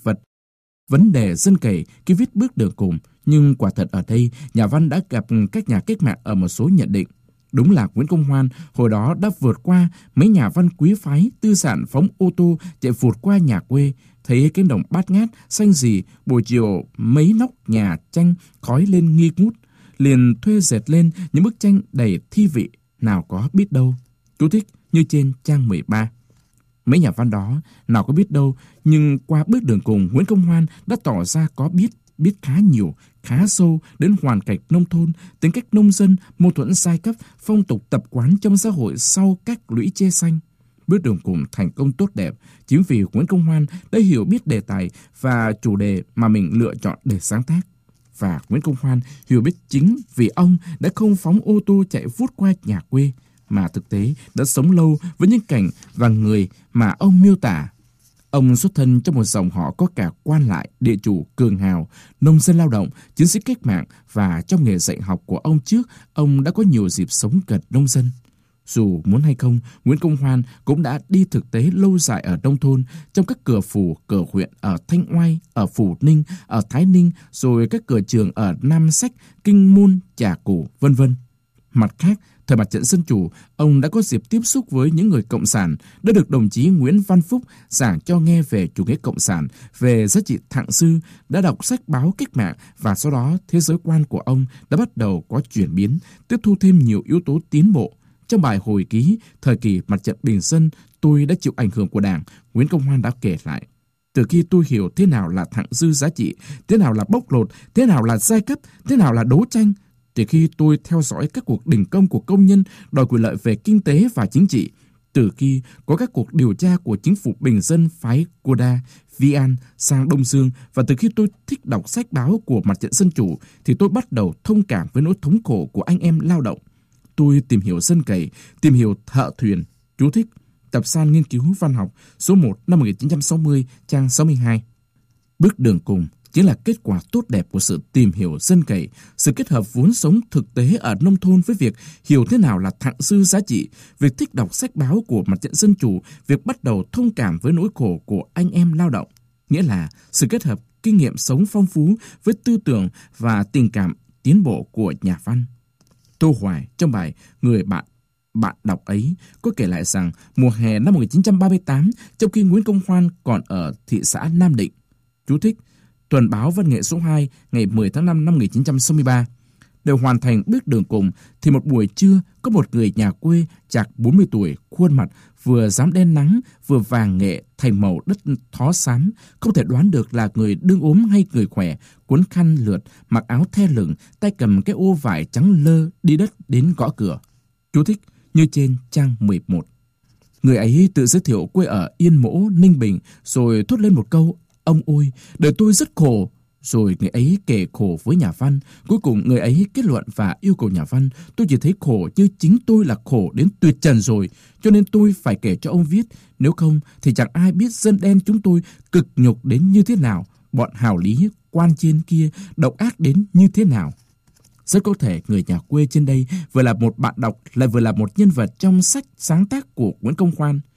vấn đề dân cày khi viết bước đường cùng, nhưng quả thật ở đây, nhà văn đã gặp các nhà cách mạng ở một số nhận định. Đúng là Nguyễn Công Hoan hồi đó đã vượt qua mấy nhà văn quý phái tư sản phóng ô tô chạy vụt qua nhà quê, thấy cánh đồng bát ngát, xanh rì, buổi chiều mấy nóc nhà tranh khói lên nghi ngút, liền thuê dệt lên những bức tranh đầy thi vị, nào có biết đâu. Chú thích như trên trang 13. Mấy nhà văn đó nào có biết đâu, nhưng qua bước đường cùng, Nguyễn Công Hoan đã tỏ ra có biết khá nhiều, khá sâu đến hoàn cảnh nông thôn, tính cách nông dân, mâu thuẫn giai cấp, phong tục tập quán trong xã hội sau các lũy tre xanh. Bước đường cùng thành công tốt đẹp chính vì Nguyễn Công Hoan đã hiểu biết đề tài và chủ đề mà mình lựa chọn để sáng tác. Và Nguyễn Công Hoan hiểu biết chính vì ông đã không phóng ô tô chạy vút qua nhà quê, mà thực tế đã sống lâu với những cảnh và người mà ông miêu tả. Ông xuất thân trong một dòng họ có cả quan lại, địa chủ, cường hào, nông dân lao động, chiến sĩ cách mạng, và trong nghề dạy học của ông trước, ông đã có nhiều dịp sống gần nông dân. Dù muốn hay không, Nguyễn Công Hoan cũng đã đi thực tế lâu dài ở nông thôn, trong các cửa phủ, cửa huyện ở Thanh Oai, ở Phù Ninh, ở Thái Ninh, rồi các cửa trường ở Nam Sách, Kinh Môn, Trà Củ, vân vân. Mặt khác, thời mặt trận dân chủ, ông đã có dịp tiếp xúc với những người cộng sản, đã được đồng chí Nguyễn Văn Phúc giảng cho nghe về chủ nghĩa cộng sản, về giá trị thặng dư, đã đọc sách báo cách mạng, và sau đó thế giới quan của ông đã bắt đầu có chuyển biến, tiếp thu thêm nhiều yếu tố tiến bộ. Trong bài hồi ký thời kỳ mặt trận bình dân, tôi đã chịu ảnh hưởng của Đảng, Nguyễn Công Hoan đã kể lại. Từ khi tôi hiểu thế nào là thặng dư giá trị, thế nào là bóc lột, thế nào là giai cấp, thế nào là đấu tranh, từ khi tôi theo dõi các cuộc đình công của công nhân đòi quyền lợi về kinh tế và chính trị, từ khi có các cuộc điều tra của chính phủ bình dân phái Koda, Vian sang Đông Dương, và từ khi tôi thích đọc sách báo của mặt trận dân chủ, thì tôi bắt đầu thông cảm với nỗi thống khổ của anh em lao động. Tôi tìm hiểu dân cày, tìm hiểu thợ thuyền. Chú thích: Tập san nghiên cứu văn học số 1 năm 1960, trang 62. Bước đường cùng chính là kết quả tốt đẹp của sự tìm hiểu dân cày, sự kết hợp vốn sống thực tế ở nông thôn với việc hiểu thế nào là thặng dư giá trị, việc thích đọc sách báo của mặt trận dân chủ, việc bắt đầu thông cảm với nỗi khổ của anh em lao động. Nghĩa là sự kết hợp kinh nghiệm sống phong phú với tư tưởng và tình cảm tiến bộ của nhà văn. Tô Hoài trong bài Người bạn đọc ấy có kể lại rằng mùa hè năm 1938, trong khi Nguyễn Công Hoan còn ở thị xã Nam Định. Chú thích: Tuần báo Văn nghệ số 2 ngày 10 tháng 5 năm 1963. Để hoàn thành bước đường cùng thì một buổi trưa có một người nhà quê chạc 40 tuổi, khuôn mặt vừa dám đen nắng vừa vàng nghệ thành màu đất thó xám, không thể đoán được là người đương ốm hay người khỏe, cuốn khăn lượt, mặc áo the lửng, tay cầm cái ô vải trắng lơ đi đất đến gõ cửa. Chú thích như trên trang 11. Người ấy tự giới thiệu quê ở Yên Mỗ, Ninh Bình, rồi thốt lên một câu: "Ông ôi, đời tôi rất khổ." Rồi người ấy kể khổ với nhà văn. Cuối cùng người ấy kết luận và yêu cầu nhà văn: "Tôi chỉ thấy khổ như chính tôi là khổ đến tuyệt trần rồi, cho nên tôi phải kể cho ông viết. Nếu không thì chẳng ai biết dân đen chúng tôi cực nhục đến như thế nào, bọn hào lý quan trên kia độc ác đến như thế nào." Rất có thể người nhà quê trên đây vừa là một bạn đọc, lại vừa là một nhân vật trong sách sáng tác của Nguyễn Công Hoan.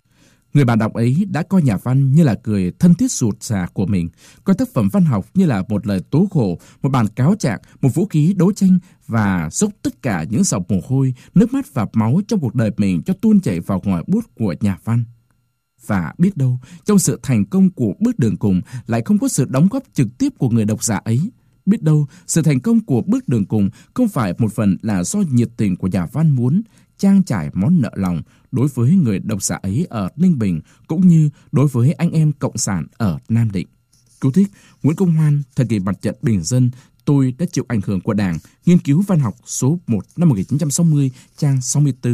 Người bạn đọc ấy đã coi nhà văn như là người thân thiết ruột già của mình, coi tác phẩm văn học như là một lời tố khổ, một bản cáo trạng, một vũ khí đấu tranh và dốc tất cả những giọt mồ hôi, nước mắt và máu trong cuộc đời mình cho tuôn chảy vào ngòi bút của nhà văn. Và biết đâu, trong sự thành công của Bước Đường Cùng lại không có sự đóng góp trực tiếp của người độc giả ấy. Biết đâu, sự thành công của Bước Đường Cùng không phải một phần là do nhiệt tình của nhà văn muốn trang trải món nợ lòng đối với người độc giả ấy ở Ninh Bình, cũng như đối với anh em cộng sản ở Nam Định. Chú thích: Nguyễn Công Hoan, thời kỳ mặt trận bình dân, tôi đã chịu ảnh hưởng của Đảng, nghiên cứu văn học số 1 năm 1960, trang 64.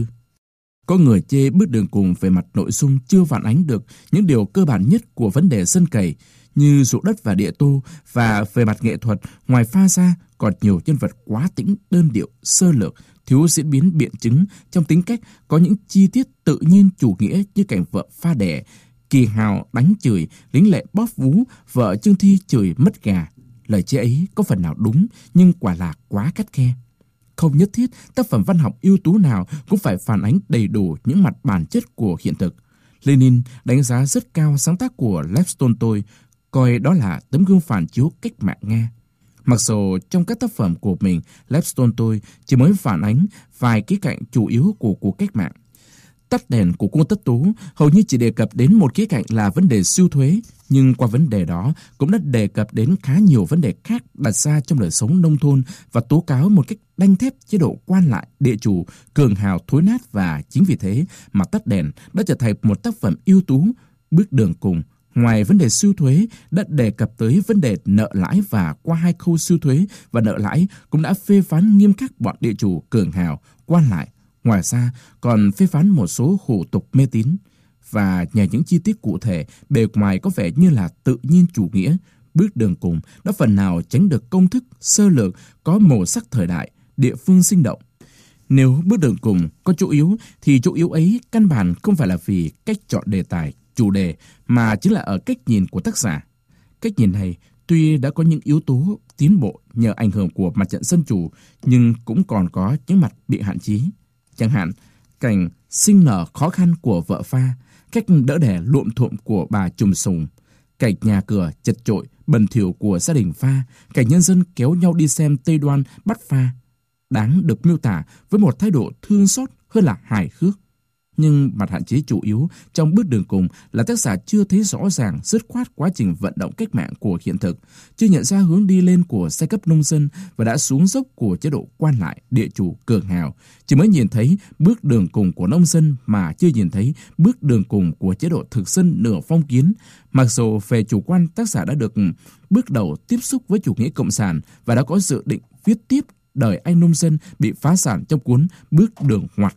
Có người chê Bước Đường Cùng về mặt nội dung chưa phản ánh được những điều cơ bản nhất của vấn đề dân cày, như ruộng đất và địa tô, và về mặt nghệ thuật, ngoài pha ra còn nhiều nhân vật quá tĩnh, đơn điệu, sơ lược, thiếu diễn biến biện chứng. Trong tính cách có những chi tiết tự nhiên chủ nghĩa như cảnh vợ pha đẻ, Kỳ Hào đánh chửi, lính lệ bóp vú, vợ Trương Thi chửi mất gà. Lời chê ấy có phần nào đúng, nhưng quả là quá khắt khe. Không nhất thiết tác phẩm văn học ưu tú nào cũng phải phản ánh đầy đủ những mặt bản chất của hiện thực. Lenin đánh giá rất cao sáng tác của Lev Tolstoy, coi đó là tấm gương phản chiếu cách mạng Nga. Mặc dù trong các tác phẩm của mình, Lev Tolstoy chỉ mới phản ánh vài khía cạnh chủ yếu của cuộc cách mạng. Tắt đèn của Cô Tất Tố hầu như chỉ đề cập đến một khía cạnh là vấn đề siêu thuế, nhưng qua vấn đề đó cũng đã đề cập đến khá nhiều vấn đề khác đặt ra trong đời sống nông thôn và tố cáo một cách đanh thép chế độ quan lại, địa chủ, cường hào thối nát, và chính vì thế mà Tắt đèn đã trở thành một tác phẩm ưu tú. Bước Đường Cùng, ngoài vấn đề siêu thuế, đã đề cập tới vấn đề nợ lãi, và qua hai khâu siêu thuế và nợ lãi cũng đã phê phán nghiêm khắc bọn địa chủ, cường hào, quan lại. Ngoài ra, còn phê phán một số hủ tục mê tín. Và nhờ những chi tiết cụ thể, bề ngoài có vẻ như là tự nhiên chủ nghĩa, Bước Đường Cùng đã phần nào tránh được công thức sơ lược có màu sắc thời đại, địa phương sinh động. Nếu Bước Đường Cùng có chỗ yếu, thì chỗ yếu ấy căn bản không phải là vì cách chọn đề tài, chủ đề, mà chính là ở cách nhìn của tác giả. Cách nhìn này tuy đã có những yếu tố tiến bộ nhờ ảnh hưởng của mặt trận dân chủ, nhưng cũng còn có những mặt bị hạn chế. Chẳng hạn, cảnh sinh nở khó khăn của vợ pha, cách đỡ đẻ luộm thuộm của bà Trùm Sùng, cảnh nhà cửa chật chội, bẩn thỉu của gia đình pha, cảnh nhân dân kéo nhau đi xem Tây Đoan bắt pha, đáng được miêu tả với một thái độ thương xót hơn là hài hước. Nhưng mặt hạn chế chủ yếu trong Bước Đường Cùng là tác giả chưa thấy rõ ràng, dứt khoát quá trình vận động cách mạng của hiện thực, chưa nhận ra hướng đi lên của giai cấp nông dân và đã xuống dốc của chế độ quan lại, địa chủ, cường hào. Chỉ mới nhìn thấy bước đường cùng của nông dân mà chưa nhìn thấy bước đường cùng của chế độ thực dân nửa phong kiến. Mặc dù về chủ quan, tác giả đã được bước đầu tiếp xúc với chủ nghĩa cộng sản và đã có dự định viết tiếp đời anh nông dân bị phá sản trong cuốn Bước Đường Ngoặt,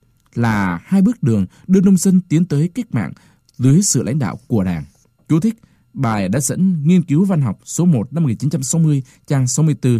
là hai bước đường đưa nông dân tiến tới cách mạng dưới sự lãnh đạo của Đảng. Chú thích: bài đã dẫn nghiên cứu văn học số 1 năm 1960, trang 64.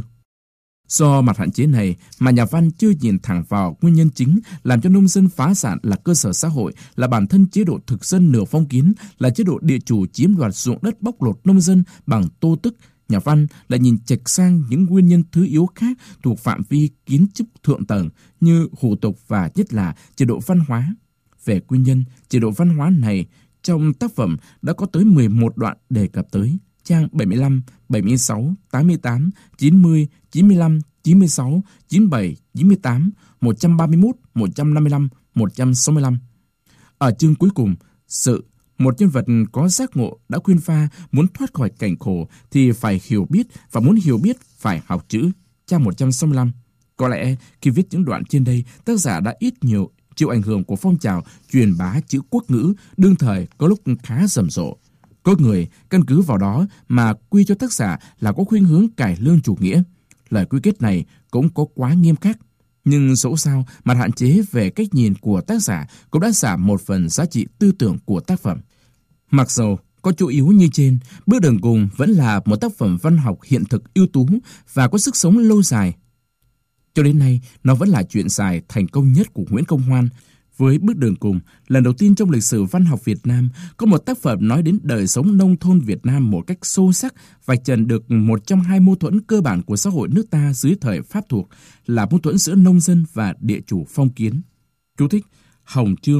Do mặt hạn chế này mà nhà văn chưa nhìn thẳng vào nguyên nhân chính làm cho nông dân phá sản là cơ sở xã hội, là bản thân chế độ thực dân nửa phong kiến, là chế độ địa chủ chiếm đoạt ruộng đất, bóc lột nông dân bằng tô tức. Nhà văn lại nhìn chệch sang những nguyên nhân thứ yếu khác thuộc phạm vi kiến trúc thượng tầng như hủ tục và nhất là chế độ văn hóa. Về nguyên nhân chế độ văn hóa này, trong tác phẩm đã có tới 11 đoạn đề cập tới, trang 75, 76, 88, 90, 95, 96, 97, 98, 131, 155, 165. Ở chương cuối cùng, sự một nhân vật có giác ngộ đã khuyên pha muốn thoát khỏi cảnh khổ thì phải hiểu biết, và muốn hiểu biết phải học chữ, trang 165. Có lẽ khi viết những đoạn trên đây, tác giả đã ít nhiều chịu ảnh hưởng của phong trào truyền bá chữ quốc ngữ đương thời có lúc khá rầm rộ. Có người căn cứ vào đó mà quy cho tác giả là có khuynh hướng cải lương chủ nghĩa. Lời quy kết này cũng có quá nghiêm khắc. Nhưng dẫu sao, mặt hạn chế về cách nhìn của tác giả cũng đã giảm một phần giá trị tư tưởng của tác phẩm. Mặc dù có chỗ yếu như trên, Bước Đường Cùng vẫn là một tác phẩm văn học hiện thực ưu tú và có sức sống lâu dài. Cho đến nay, nó vẫn là truyện dài thành công nhất của Nguyễn Công Hoan. Với Bước Đường Cùng, lần đầu tiên trong lịch sử văn học Việt Nam có một tác phẩm nói đến đời sống nông thôn Việt Nam một cách sâu sắc, vạch trần được một trong hai mâu thuẫn cơ bản của xã hội nước ta dưới thời Pháp thuộc, là mâu thuẫn giữa nông dân và địa chủ phong kiến. Chú thích: Hồng Chương,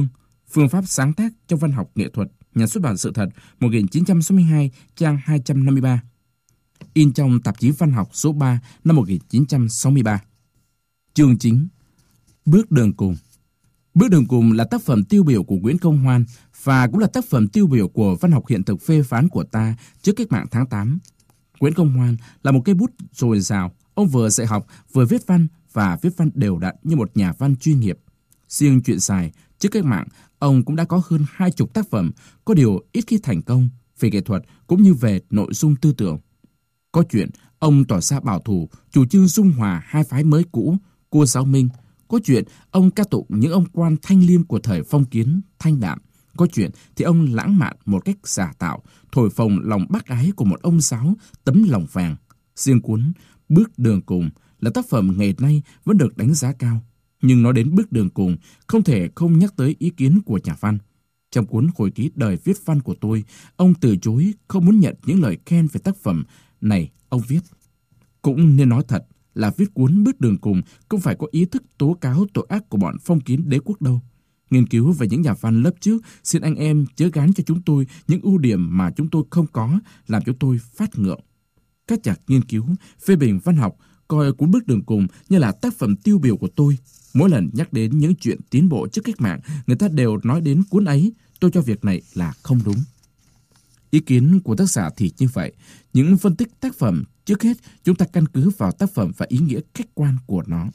Phương pháp sáng tác trong văn học nghệ thuật, Nhà xuất bản Sự thật, 1962, trang 253. In trong tạp chí Văn học số 3 năm 1963. Chương chính: Bước đường cùng. Bước đường cùng là tác phẩm tiêu biểu của Nguyễn Công Hoan và cũng là tác phẩm tiêu biểu của văn học hiện thực phê phán của ta trước cách mạng tháng 8. Nguyễn Công Hoan là một cây bút dồi dào, ông vừa dạy học, vừa viết văn và viết văn đều đặn như một nhà văn chuyên nghiệp. Riêng chuyện dài trước cách mạng, ông cũng đã có hơn 20 tác phẩm, có điều ít khi thành công về nghệ thuật cũng như về nội dung tư tưởng. Có chuyện ông tỏ ra bảo thủ, chủ trương dung hòa hai phái mới cũ, cua giáo Minh. Có chuyện ông ca tụng những ông quan thanh liêm của thời phong kiến, thanh đạm. Có chuyện thì ông lãng mạn một cách giả tạo, thổi phồng lòng bác ái của một ông giáo tấm lòng vàng. Riêng cuốn Bước đường cùng là tác phẩm ngày nay vẫn được đánh giá cao. Nhưng nói đến bước đường cùng, không thể không nhắc tới ý kiến của nhà văn. Trong cuốn hồi ký đời viết văn của tôi, ông từ chối không muốn nhận những lời khen về tác phẩm này. Ông viết: cũng nên nói thật là viết cuốn Bước đường cùng không phải có ý thức tố cáo tội ác của bọn phong kiến đế quốc đâu. Nghiên cứu về những nhà văn lớp trước, xin anh em chớ gán cho chúng tôi những ưu điểm mà chúng tôi không có, làm chúng tôi phát ngượng. Các nhà nghiên cứu, phê bình văn học coi cuốn Bước đường cùng như là tác phẩm tiêu biểu của tôi. Mỗi lần nhắc đến những chuyện tiến bộ trước cách mạng, người ta đều nói đến cuốn ấy. Tôi cho việc này là không đúng. Ý kiến của tác giả thì như vậy. Những phân tích tác phẩm, trước hết chúng ta căn cứ vào tác phẩm và ý nghĩa khách quan của nó.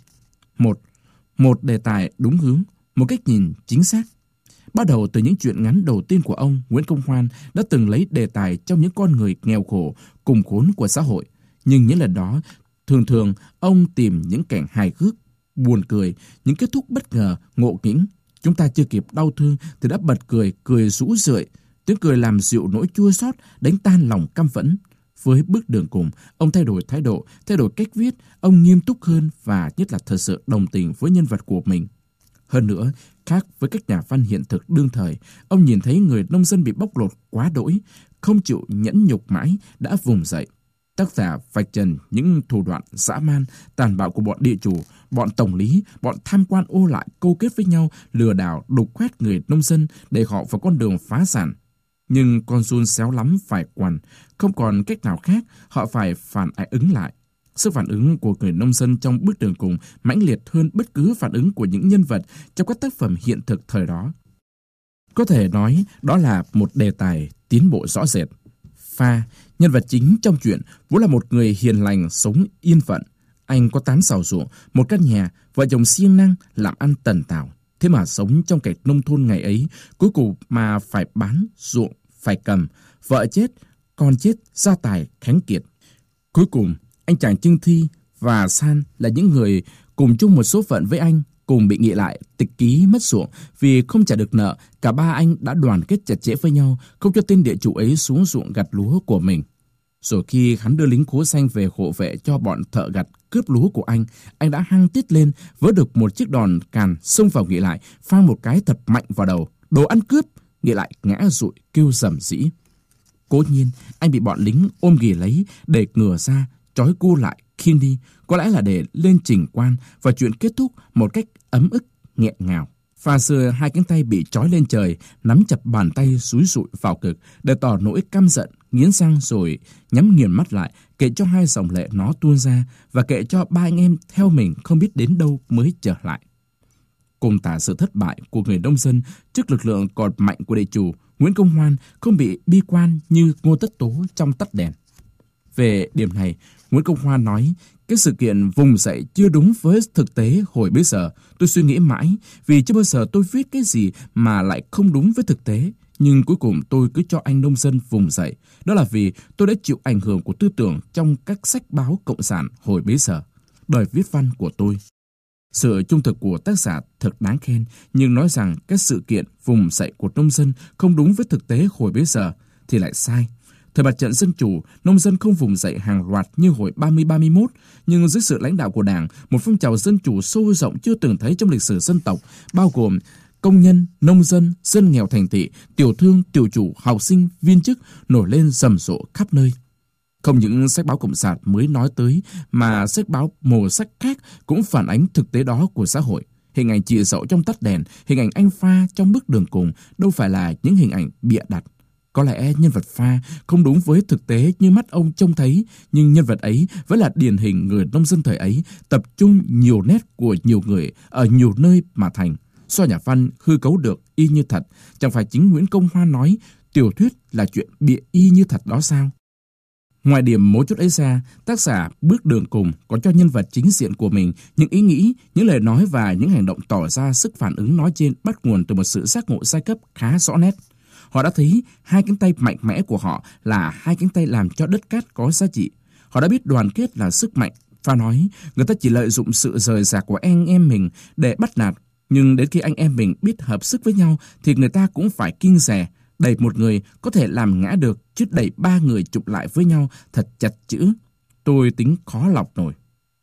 Một đề tài đúng hướng, một cách nhìn chính xác. Bắt đầu từ những chuyện ngắn đầu tiên của ông, Nguyễn Công Hoan đã từng lấy đề tài trong những con người nghèo khổ, cùng khốn của xã hội. Nhưng những lần đó, thường ông tìm những cảnh hài hước, buồn cười, những kết thúc bất ngờ, ngộ nghĩnh. Chúng ta chưa kịp đau thương thì đã bật cười rũ rượi. Tiếng cười làm dịu nỗi chua xót, đánh tan lòng căm phẫn. Với Bước đường cùng, ông thay đổi thái độ, thay đổi cách viết, ông nghiêm túc hơn và nhất là thật sự đồng tình với nhân vật của mình. Hơn nữa, khác với các nhà văn hiện thực đương thời, ông nhìn thấy người nông dân bị bóc lột quá đỗi, không chịu nhẫn nhục mãi, đã vùng dậy. Tác giả vạch trần những thủ đoạn dã man, tàn bạo của bọn địa chủ, bọn tổng lý, bọn tham quan ô lại câu kết với nhau, lừa đảo, đục khoét người nông dân để họ vào con đường phá sản. Nhưng con giun xéo lắm phải quằn, không còn cách nào khác, họ phải phản ứng lại. Sức phản ứng của người nông dân trong Bước đường cùng mãnh liệt hơn bất cứ phản ứng của những nhân vật trong các tác phẩm hiện thực thời đó. Có thể nói đó là một đề tài tiến bộ rõ rệt. Pha, nhân vật chính trong truyện, vốn là một người hiền lành, sống yên phận. Anh có 8 sào ruộng, một căn nhà, vợ chồng siêng năng, làm ăn tần tảo. Thế mà sống trong cảnh nông thôn ngày ấy, cuối cùng mà phải bán ruộng, phải cầm, vợ chết, con chết, gia tài khánh kiệt. Cuối cùng, anh chàng Trương Thi và San là những người cùng chung một số phận với anh, cùng bị nghị lại, tịch ký mất ruộng vì không trả được nợ. Cả ba anh đã đoàn kết chặt chẽ với nhau, không cho tên địa chủ ấy xuống ruộng gặt lúa của mình. Rồi khi hắn đưa lính khố xanh về hộ vệ cho bọn thợ gặt cướp lúa của anh đã hăng tiết lên, vớ được một chiếc đòn càn, xông vào nghị lại, phang một cái thật mạnh vào đầu. Đồ ăn cướp! Nghị lại ngã rụi kêu rầm rĩ. Cố nhiên anh bị bọn lính ôm ghì lấy, để ngửa ra, trói cô lại khiêng đi, có lẽ là để lên trình quan, và chuyện kết thúc một cách ấm ức nghẹn ngào. Pha xưa hai cánh tay bị trói lên trời, nắm chặt bàn tay xúi rụi vào cực để tỏ nỗi căm giận, nghiến răng rồi nhắm nghiền mắt lại, kệ cho hai dòng lệ nó tuôn ra, và kệ cho ba anh em theo mình không biết đến đâu mới trở lại. Cùng tả sự thất bại của người nông dân trước lực lượng còn mạnh của địa chủ, Nguyễn Công Hoan không bị bi quan như Ngô Tất Tố trong Tắt đèn. Về điểm này, Nguyễn Công Hoan nói, cái sự kiện vùng dậy chưa đúng với thực tế hồi bấy giờ. Tôi suy nghĩ mãi, vì chưa bao giờ tôi viết cái gì mà lại không đúng với thực tế. Nhưng cuối cùng tôi cứ cho anh nông dân vùng dậy. Đó là vì tôi đã chịu ảnh hưởng của tư tưởng trong các sách báo cộng sản hồi bấy giờ. Đời viết văn của tôi. Sự trung thực của tác giả thật đáng khen, nhưng nói rằng các sự kiện vùng dậy của nông dân không đúng với thực tế hồi bấy giờ thì lại sai. Thời mặt trận dân chủ, nông dân không vùng dậy hàng loạt như hồi 30-31, nhưng dưới sự lãnh đạo của Đảng, một phong trào dân chủ sâu rộng chưa từng thấy trong lịch sử dân tộc, bao gồm công nhân, nông dân, dân nghèo thành thị, tiểu thương, tiểu chủ, học sinh, viên chức nổi lên rầm rộ khắp nơi. Không những sách báo cộng sản mới nói tới, mà sách báo màu sắc khác cũng phản ánh thực tế đó của xã hội. Hình ảnh chị Dậu trong tắt đèn, hình ảnh anh Pha trong bức đường cùng đâu phải là những hình ảnh bịa đặt. Có lẽ nhân vật Pha không đúng với thực tế như mắt ông trông thấy, nhưng nhân vật ấy vẫn là điển hình người nông dân thời ấy, tập trung nhiều nét của nhiều người ở nhiều nơi mà thành. Do nhà văn hư cấu được y như thật, chẳng phải chính Nguyễn Công Hoan nói tiểu thuyết là chuyện bịa y như thật đó sao? Ngoài điểm mấu chốt ấy ra, tác giả Bước Đường Cùng có cho nhân vật chính diện của mình những ý nghĩ, những lời nói và những hành động tỏ ra sức phản ứng nói trên bắt nguồn từ một sự giác ngộ giai cấp khá rõ nét. Họ đã thấy hai cánh tay mạnh mẽ của họ là hai cánh tay làm cho đất cát có giá trị. Họ đã biết đoàn kết là sức mạnh. Pha nói, người ta chỉ lợi dụng sự rời rạc của anh em mình để bắt nạt, nhưng đến khi anh em mình biết hợp sức với nhau thì người ta cũng phải kiêng dè. Đẩy một người có thể làm ngã được, chứ đẩy ba người chụp lại với nhau thật chặt chữ. Tôi tính khó lọc nổi.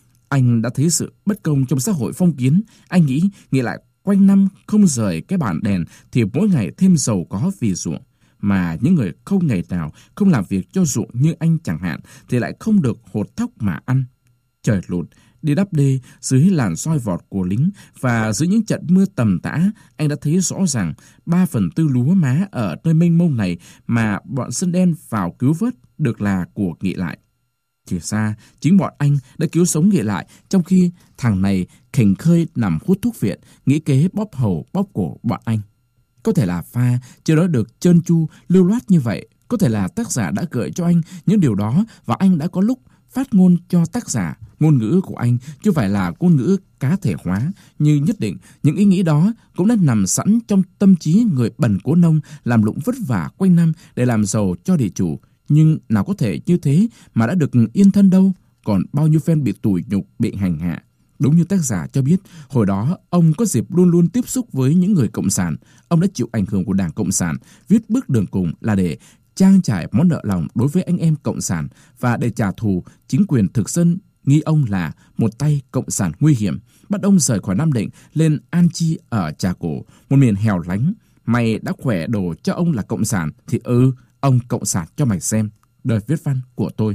Anh đã thấy sự bất công trong xã hội phong kiến. Anh nghĩ lại quanh năm không rời cái bàn đèn thì mỗi ngày thêm giàu có vì ruộng. Mà những người không ngày nào không làm việc cho ruộng như anh chẳng hạn thì lại không được hột thóc mà ăn. Trời lụt, đi đắp đê dưới làn soi vọt của lính và dưới những trận mưa tầm tã, anh đã thấy rõ ràng 3/4 lúa má ở nơi mênh mông này mà bọn dân đen vào cứu vớt được là của Nghị Lại. Thì ra chính bọn anh đã cứu sống Nghị Lại, trong khi thằng này khỉnh khơi nằm hút thuốc viện, nghĩ kế bóp hầu bóp cổ bọn anh. Có thể là Pha chưa nói được trơn tru lưu loát như vậy, có thể là tác giả đã gợi cho anh những điều đó và anh đã có lúc phát ngôn cho tác giả. Ngôn ngữ của anh chứ phải là ngôn ngữ cá thể hóa, như nhất định những ý nghĩ đó cũng đã nằm sẵn trong tâm trí người bần cố nông làm lụng vất vả quanh năm để làm giàu cho địa chủ. Nhưng nào có thể như thế mà đã được yên thân đâu, còn bao nhiêu phen bị tủi nhục, bị hành hạ. Đúng như tác giả cho biết, hồi đó ông có dịp luôn luôn tiếp xúc với những người cộng sản. Ông đã chịu ảnh hưởng của Đảng Cộng sản, viết Bước Đường Cùng là để trang trải món nợ lòng đối với anh em cộng sản và để trả thù chính quyền thực dân nghi ông là một tay cộng sản nguy hiểm, bắt ông rời khỏi Nam Định lên An Chi ở Trà Cổ, một miền hẻo lánh. Mày đã khỏe đồ cho ông là cộng sản thì ông cộng sản cho mày xem. Đời viết văn của tôi.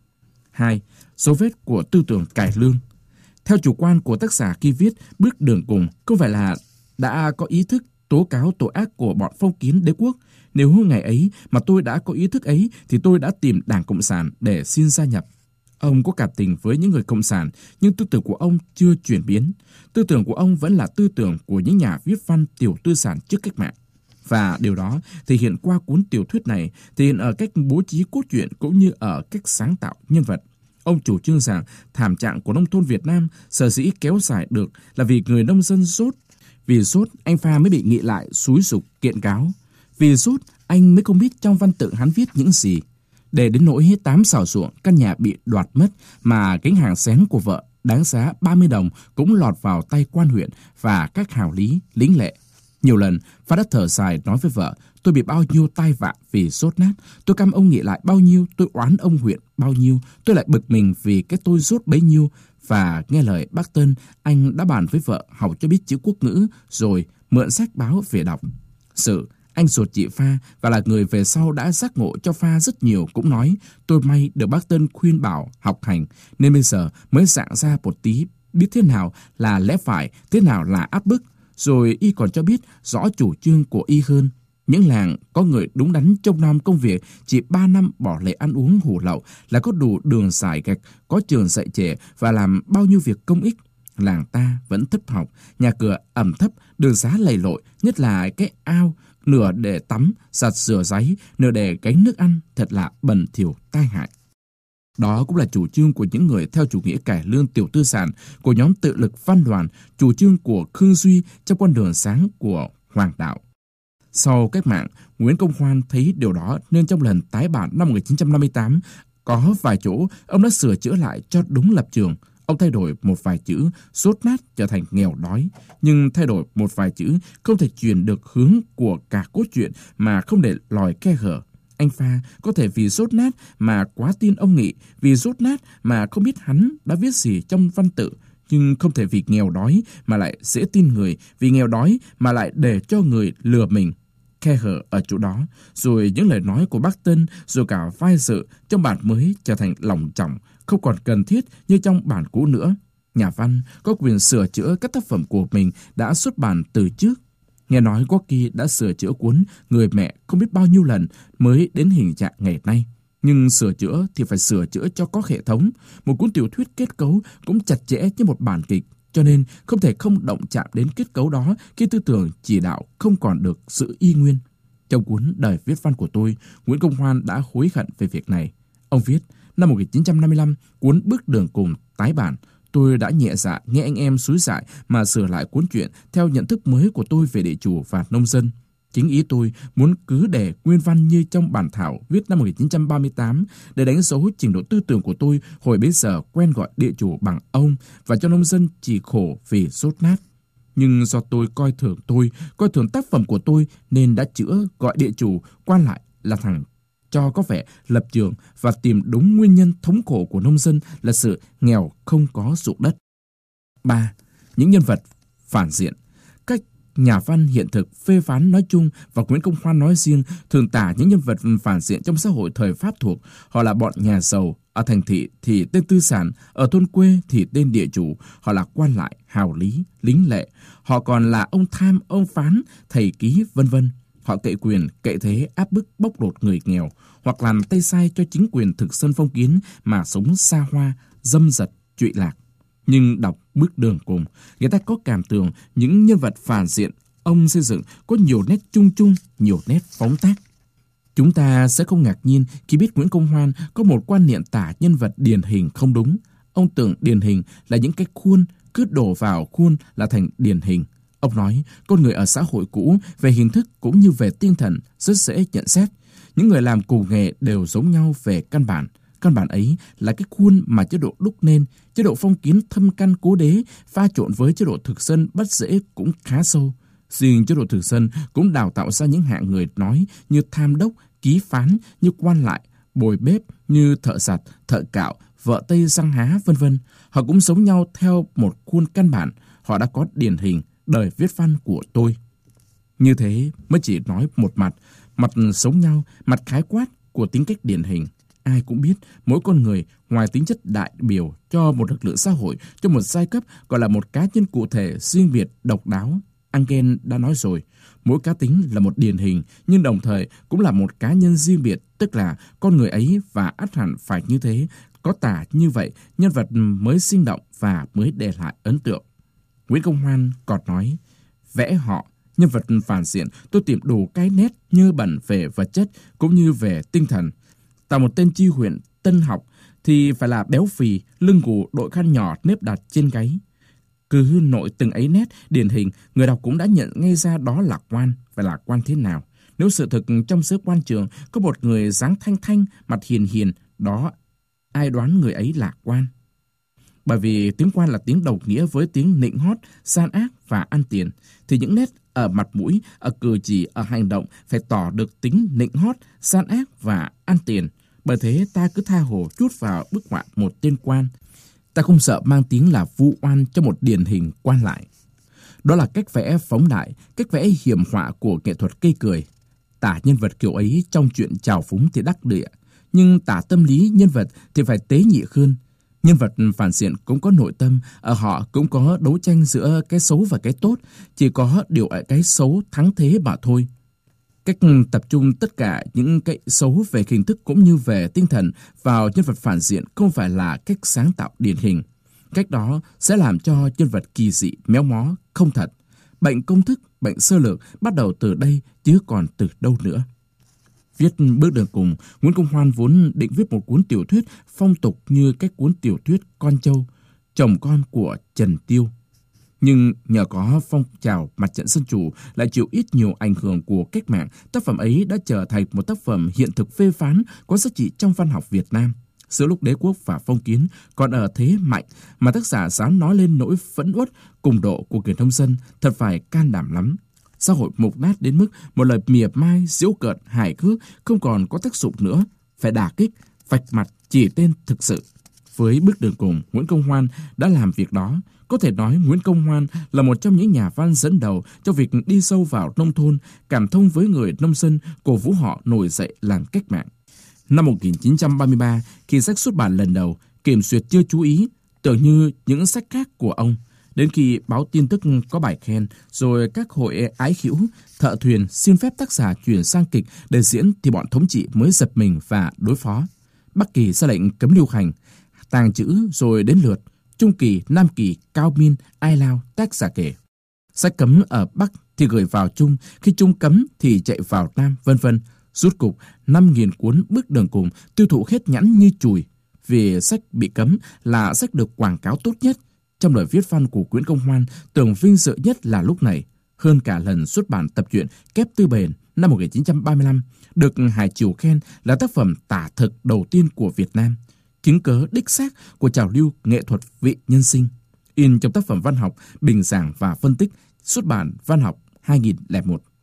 2. Dấu vết của tư tưởng cải lương. Theo chủ quan của tác giả khi viết Bước Đường Cùng, không phải là đã có ý thức tố cáo tội ác của bọn phong kiến đế quốc. Nếu ngày ấy mà tôi đã có ý thức ấy thì tôi đã tìm Đảng Cộng sản để xin gia nhập. Ông có cảm tình với những người cộng sản, nhưng tư tưởng của ông chưa chuyển biến. Tư tưởng của ông vẫn là tư tưởng của những nhà viết văn tiểu tư sản trước cách mạng. Và điều đó thể hiện qua cuốn tiểu thuyết này, thể hiện ở cách bố trí cốt truyện cũng như ở cách sáng tạo nhân vật. Ông chủ trương rằng thảm trạng của nông thôn Việt Nam sở dĩ kéo dài được là vì người nông dân dốt. Vì dốt, anh Pha mới bị Nghị Lại xúi giục kiện cáo. Vì dốt, anh mới không biết trong văn tự hắn viết những gì. Để đến nỗi 8 xào ruộng, căn nhà bị đoạt mất, mà gánh hàng xén của vợ đáng giá 30 đồng cũng lọt vào tay quan huyện và các hào lý, lính lệ. Nhiều lần, Pha đã thở dài nói với vợ, tôi bị bao nhiêu tai vạ vì dốt nát, tôi căm ông Nghị Lại bao nhiêu, tôi oán ông huyện bao nhiêu, tôi lại bực mình vì cái tôi dốt bấy nhiêu. Và nghe lời bác Tân, anh đã bàn với vợ học cho biết chữ quốc ngữ, rồi mượn sách báo về đọc. Sự anh ruột chị Pha và là người về sau đã giác ngộ cho Pha rất nhiều cũng nói, tôi may được bác Tân khuyên bảo học hành, nên bây giờ mới dạng ra một tí, biết thế nào là lẽ phải, thế nào là áp bức. Rồi y còn cho biết rõ chủ trương của y hơn. Những làng có người đúng đắn trông nom công việc, chỉ 3 năm bỏ lệ ăn uống hủ lậu là có đủ đường xài gạch, có trường dạy trẻ và làm bao nhiêu việc công ích. Làng ta vẫn thất học, nhà cửa ẩm thấp, đường xá lầy lội, nhất là cái ao, nửa để tắm, giặt rửa giấy, nửa để gánh nước ăn, thật là bẩn thỉu tai hại. Đó cũng là chủ trương của những người theo chủ nghĩa cải lương tiểu tư sản, của nhóm tự lực văn đoàn, chủ trương của Khương Duy trong con đường sáng của Hoàng đạo. Sau cách mạng, Nguyễn Công Hoan thấy điều đó nên trong lần tái bản năm 1958, có vài chỗ ông đã sửa chữa lại cho đúng lập trường. Ông thay đổi một vài chữ dốt nát trở thành nghèo đói, nhưng thay đổi một vài chữ không thể truyền được hướng của cả cốt truyện mà không để lòi khe hở. Anh Pha có thể vì dốt nát mà quá tin ông Nghị, vì dốt nát mà không biết hắn đã viết gì trong văn tự, nhưng không thể vì nghèo đói mà lại dễ tin người, vì nghèo đói mà lại để cho người lừa mình. Khe hở ở chỗ đó, rồi những lời nói của bác Tân, rồi cả vai dự trong bản mới trở thành lỏng chỏng, không còn cần thiết như trong bản cũ nữa. Nhà văn có quyền sửa chữa các tác phẩm của mình đã xuất bản từ trước. Nghe nói Gorky đã sửa chữa cuốn Người mẹ không biết bao nhiêu lần mới đến hình trạng ngày nay. Nhưng sửa chữa thì phải sửa chữa cho có hệ thống. Một cuốn tiểu thuyết kết cấu cũng chặt chẽ như một bản kịch, cho nên không thể không động chạm đến kết cấu đó khi tư tưởng chỉ đạo không còn được giữ y nguyên. Trong cuốn Đời viết văn của tôi, Nguyễn Công Hoan đã hối hận về việc này. Ông viết, năm 1955, cuốn Bước đường cùng tái bản, tôi đã nhẹ dạ nghe anh em xúi dại mà sửa lại cuốn truyện theo nhận thức mới của tôi về địa chủ và nông dân. Chính ý tôi muốn cứ để nguyên văn như trong bản thảo viết năm 1938 để đánh dấu trình độ tư tưởng của tôi hồi bấy giờ quen gọi địa chủ bằng ông và cho nông dân chỉ khổ vì sốt nát. Nhưng do tôi coi thường tác phẩm của tôi nên đã chữa gọi địa chủ qua lại là thằng cho có vẻ lập trường và tìm đúng nguyên nhân thống khổ của nông dân là sự nghèo không có ruộng đất. 3. Những nhân vật phản diện. Các nhà văn hiện thực phê phán nói chung và Nguyễn Công Hoan nói riêng thường tả những nhân vật phản diện trong xã hội thời Pháp thuộc. Họ là bọn nhà giàu, ở thành thị thì tên tư sản, ở thôn quê thì tên địa chủ, họ là quan lại, hào lý, lính lệ, họ còn là ông tham, ông phán, thầy ký, vân vân. Họ cậy quyền, cậy thế áp bức bóc lột người nghèo, hoặc làm tay sai cho chính quyền thực dân phong kiến mà sống xa hoa, dâm dật, trụy lạc. Nhưng đọc Bước đường cùng, người ta có cảm tưởng những nhân vật phản diện ông xây dựng có nhiều nét chung chung, nhiều nét phóng tác. Chúng ta sẽ không ngạc nhiên khi biết Nguyễn Công Hoan có một quan niệm tả nhân vật điển hình không đúng. Ông tưởng điển hình là những cái khuôn, cứ đổ vào khuôn là thành điển hình. Ông nói, con người ở xã hội cũ về hình thức cũng như về tinh thần rất dễ nhận xét. Những người làm cùng nghề đều giống nhau về căn bản. Căn bản ấy là cái khuôn mà chế độ đúc nên, chế độ phong kiến thâm căn cố đế pha trộn với chế độ thực dân bắt rễ cũng khá sâu. Riêng chế độ thực dân cũng đào tạo ra những hạng người nói như tham đốc, ký phán, như quan lại, bồi bếp, như thợ giặt, thợ cạo, vợ tây răng há, vân vân. Họ cũng giống nhau theo một khuôn căn bản. Họ đã có điển hình Đời viết văn của tôi. Như thế mới chỉ nói một mặt sống nhau, mặt khái quát của tính cách điển hình. Ai cũng biết mỗi con người ngoài tính chất đại biểu cho một lực lượng xã hội, cho một giai cấp, gọi là một cá nhân cụ thể riêng biệt, độc đáo. Engel đã nói rồi, mỗi cá tính là một điển hình nhưng đồng thời cũng là một cá nhân riêng biệt, tức là con người ấy và ắt hẳn phải như thế, có tả như vậy nhân vật mới sinh động và mới để lại ấn tượng. Nguyễn Công Hoan còn nói, vẽ họ, nhân vật phản diện tôi tìm đủ cái nét như bẩn về vật chất cũng như về tinh thần. Tạo một tên chi huyện tân học thì phải là béo phì, lưng gù, đội khăn nhỏ nếp đặt trên gáy. Cứ nội từng ấy nét điển hình, người đọc cũng đã nhận ngay ra đó là quan, phải là quan thế nào. Nếu sự thực trong giới quan trường có một người dáng thanh thanh, mặt hiền hiền, đó ai đoán người ấy là quan. Bởi vì tiếng quan là tiếng đồng nghĩa với tiếng nịnh hót, gian ác và ăn tiền, thì những nét ở mặt mũi, ở cử chỉ, ở hành động phải tỏ được tính nịnh hót, gian ác và ăn tiền. Bởi thế ta cứ tha hồ chút vào bức họa một tên quan. Ta không sợ mang tiếng là vu oan cho một điển hình quan lại. Đó là cách vẽ phóng đại, cách vẽ hiểm họa của nghệ thuật cây cười. Tả nhân vật kiểu ấy trong chuyện trào phúng thì đắc địa, nhưng tả tâm lý nhân vật thì phải tế nhị hơn. Nhân vật phản diện cũng có nội tâm, ở họ cũng có đấu tranh giữa cái xấu và cái tốt, chỉ có điều ở cái xấu thắng thế mà thôi. Cách tập trung tất cả những cái xấu về hình thức cũng như về tinh thần vào nhân vật phản diện không phải là cách sáng tạo điển hình. Cách đó sẽ làm cho nhân vật kỳ dị, méo mó, không thật. Bệnh công thức, bệnh sơ lược bắt đầu từ đây chứ còn từ đâu nữa. Viết Bước đường cùng, Nguyễn Công Hoan vốn định viết một cuốn tiểu thuyết phong tục như các cuốn tiểu thuyết Con Trâu, Chồng Con của Trần Tiêu. Nhưng nhờ có phong trào mặt trận dân chủ lại chịu ít nhiều ảnh hưởng của cách mạng, tác phẩm ấy đã trở thành một tác phẩm hiện thực phê phán có giá trị trong văn học Việt Nam. Giữa lúc đế quốc và phong kiến còn ở thế mạnh mà tác giả dám nói lên nỗi phẫn uất cùng độ của người nông dân, thật phải can đảm lắm. Xã hội mục nát đến mức một lời mỉa mai, giễu cợt, hài hước không còn có tác dụng nữa, phải đả kích, vạch mặt chỉ tên thực sự. Với Bước đường cùng, Nguyễn Công Hoan đã làm việc đó. Có thể nói Nguyễn Công Hoan là một trong những nhà văn dẫn đầu trong việc đi sâu vào nông thôn, cảm thông với người nông dân, cổ vũ họ nổi dậy làm cách mạng. Năm 1933, khi sách xuất bản lần đầu, kiểm duyệt chưa chú ý, Tưởng như những sách khác của ông, đến khi báo tin tức có bài khen, rồi các hội ái khữu, thợ thuyền xin phép tác giả chuyển sang kịch để diễn thì bọn thống trị mới giật mình và đối phó. Bắc Kỳ ra lệnh cấm lưu hành, tàng trữ rồi đến lượt Trung Kỳ, Nam Kỳ, Cao Miên, Ai Lao, tác giả kể. Sách cấm ở Bắc thì gửi vào Trung, khi Trung cấm thì chạy vào Nam, vân vân. Rút cục 5.000 cuốn Bước Đường Cùng tiêu thụ hết nhẵn như chùi. Vì sách bị cấm là sách được quảng cáo tốt nhất. Trong lời viết văn của Nguyễn Công Hoan, tưởng vinh dự nhất là lúc này, hơn cả lần xuất bản tập truyện Kép Tư Bền năm 1935, được Hải Triều khen là tác phẩm tả thực đầu tiên của Việt Nam, chứng cớ đích xác của trào lưu nghệ thuật vị nhân sinh. In trong tác phẩm văn học, bình giảng và phân tích, xuất bản Văn học 2001.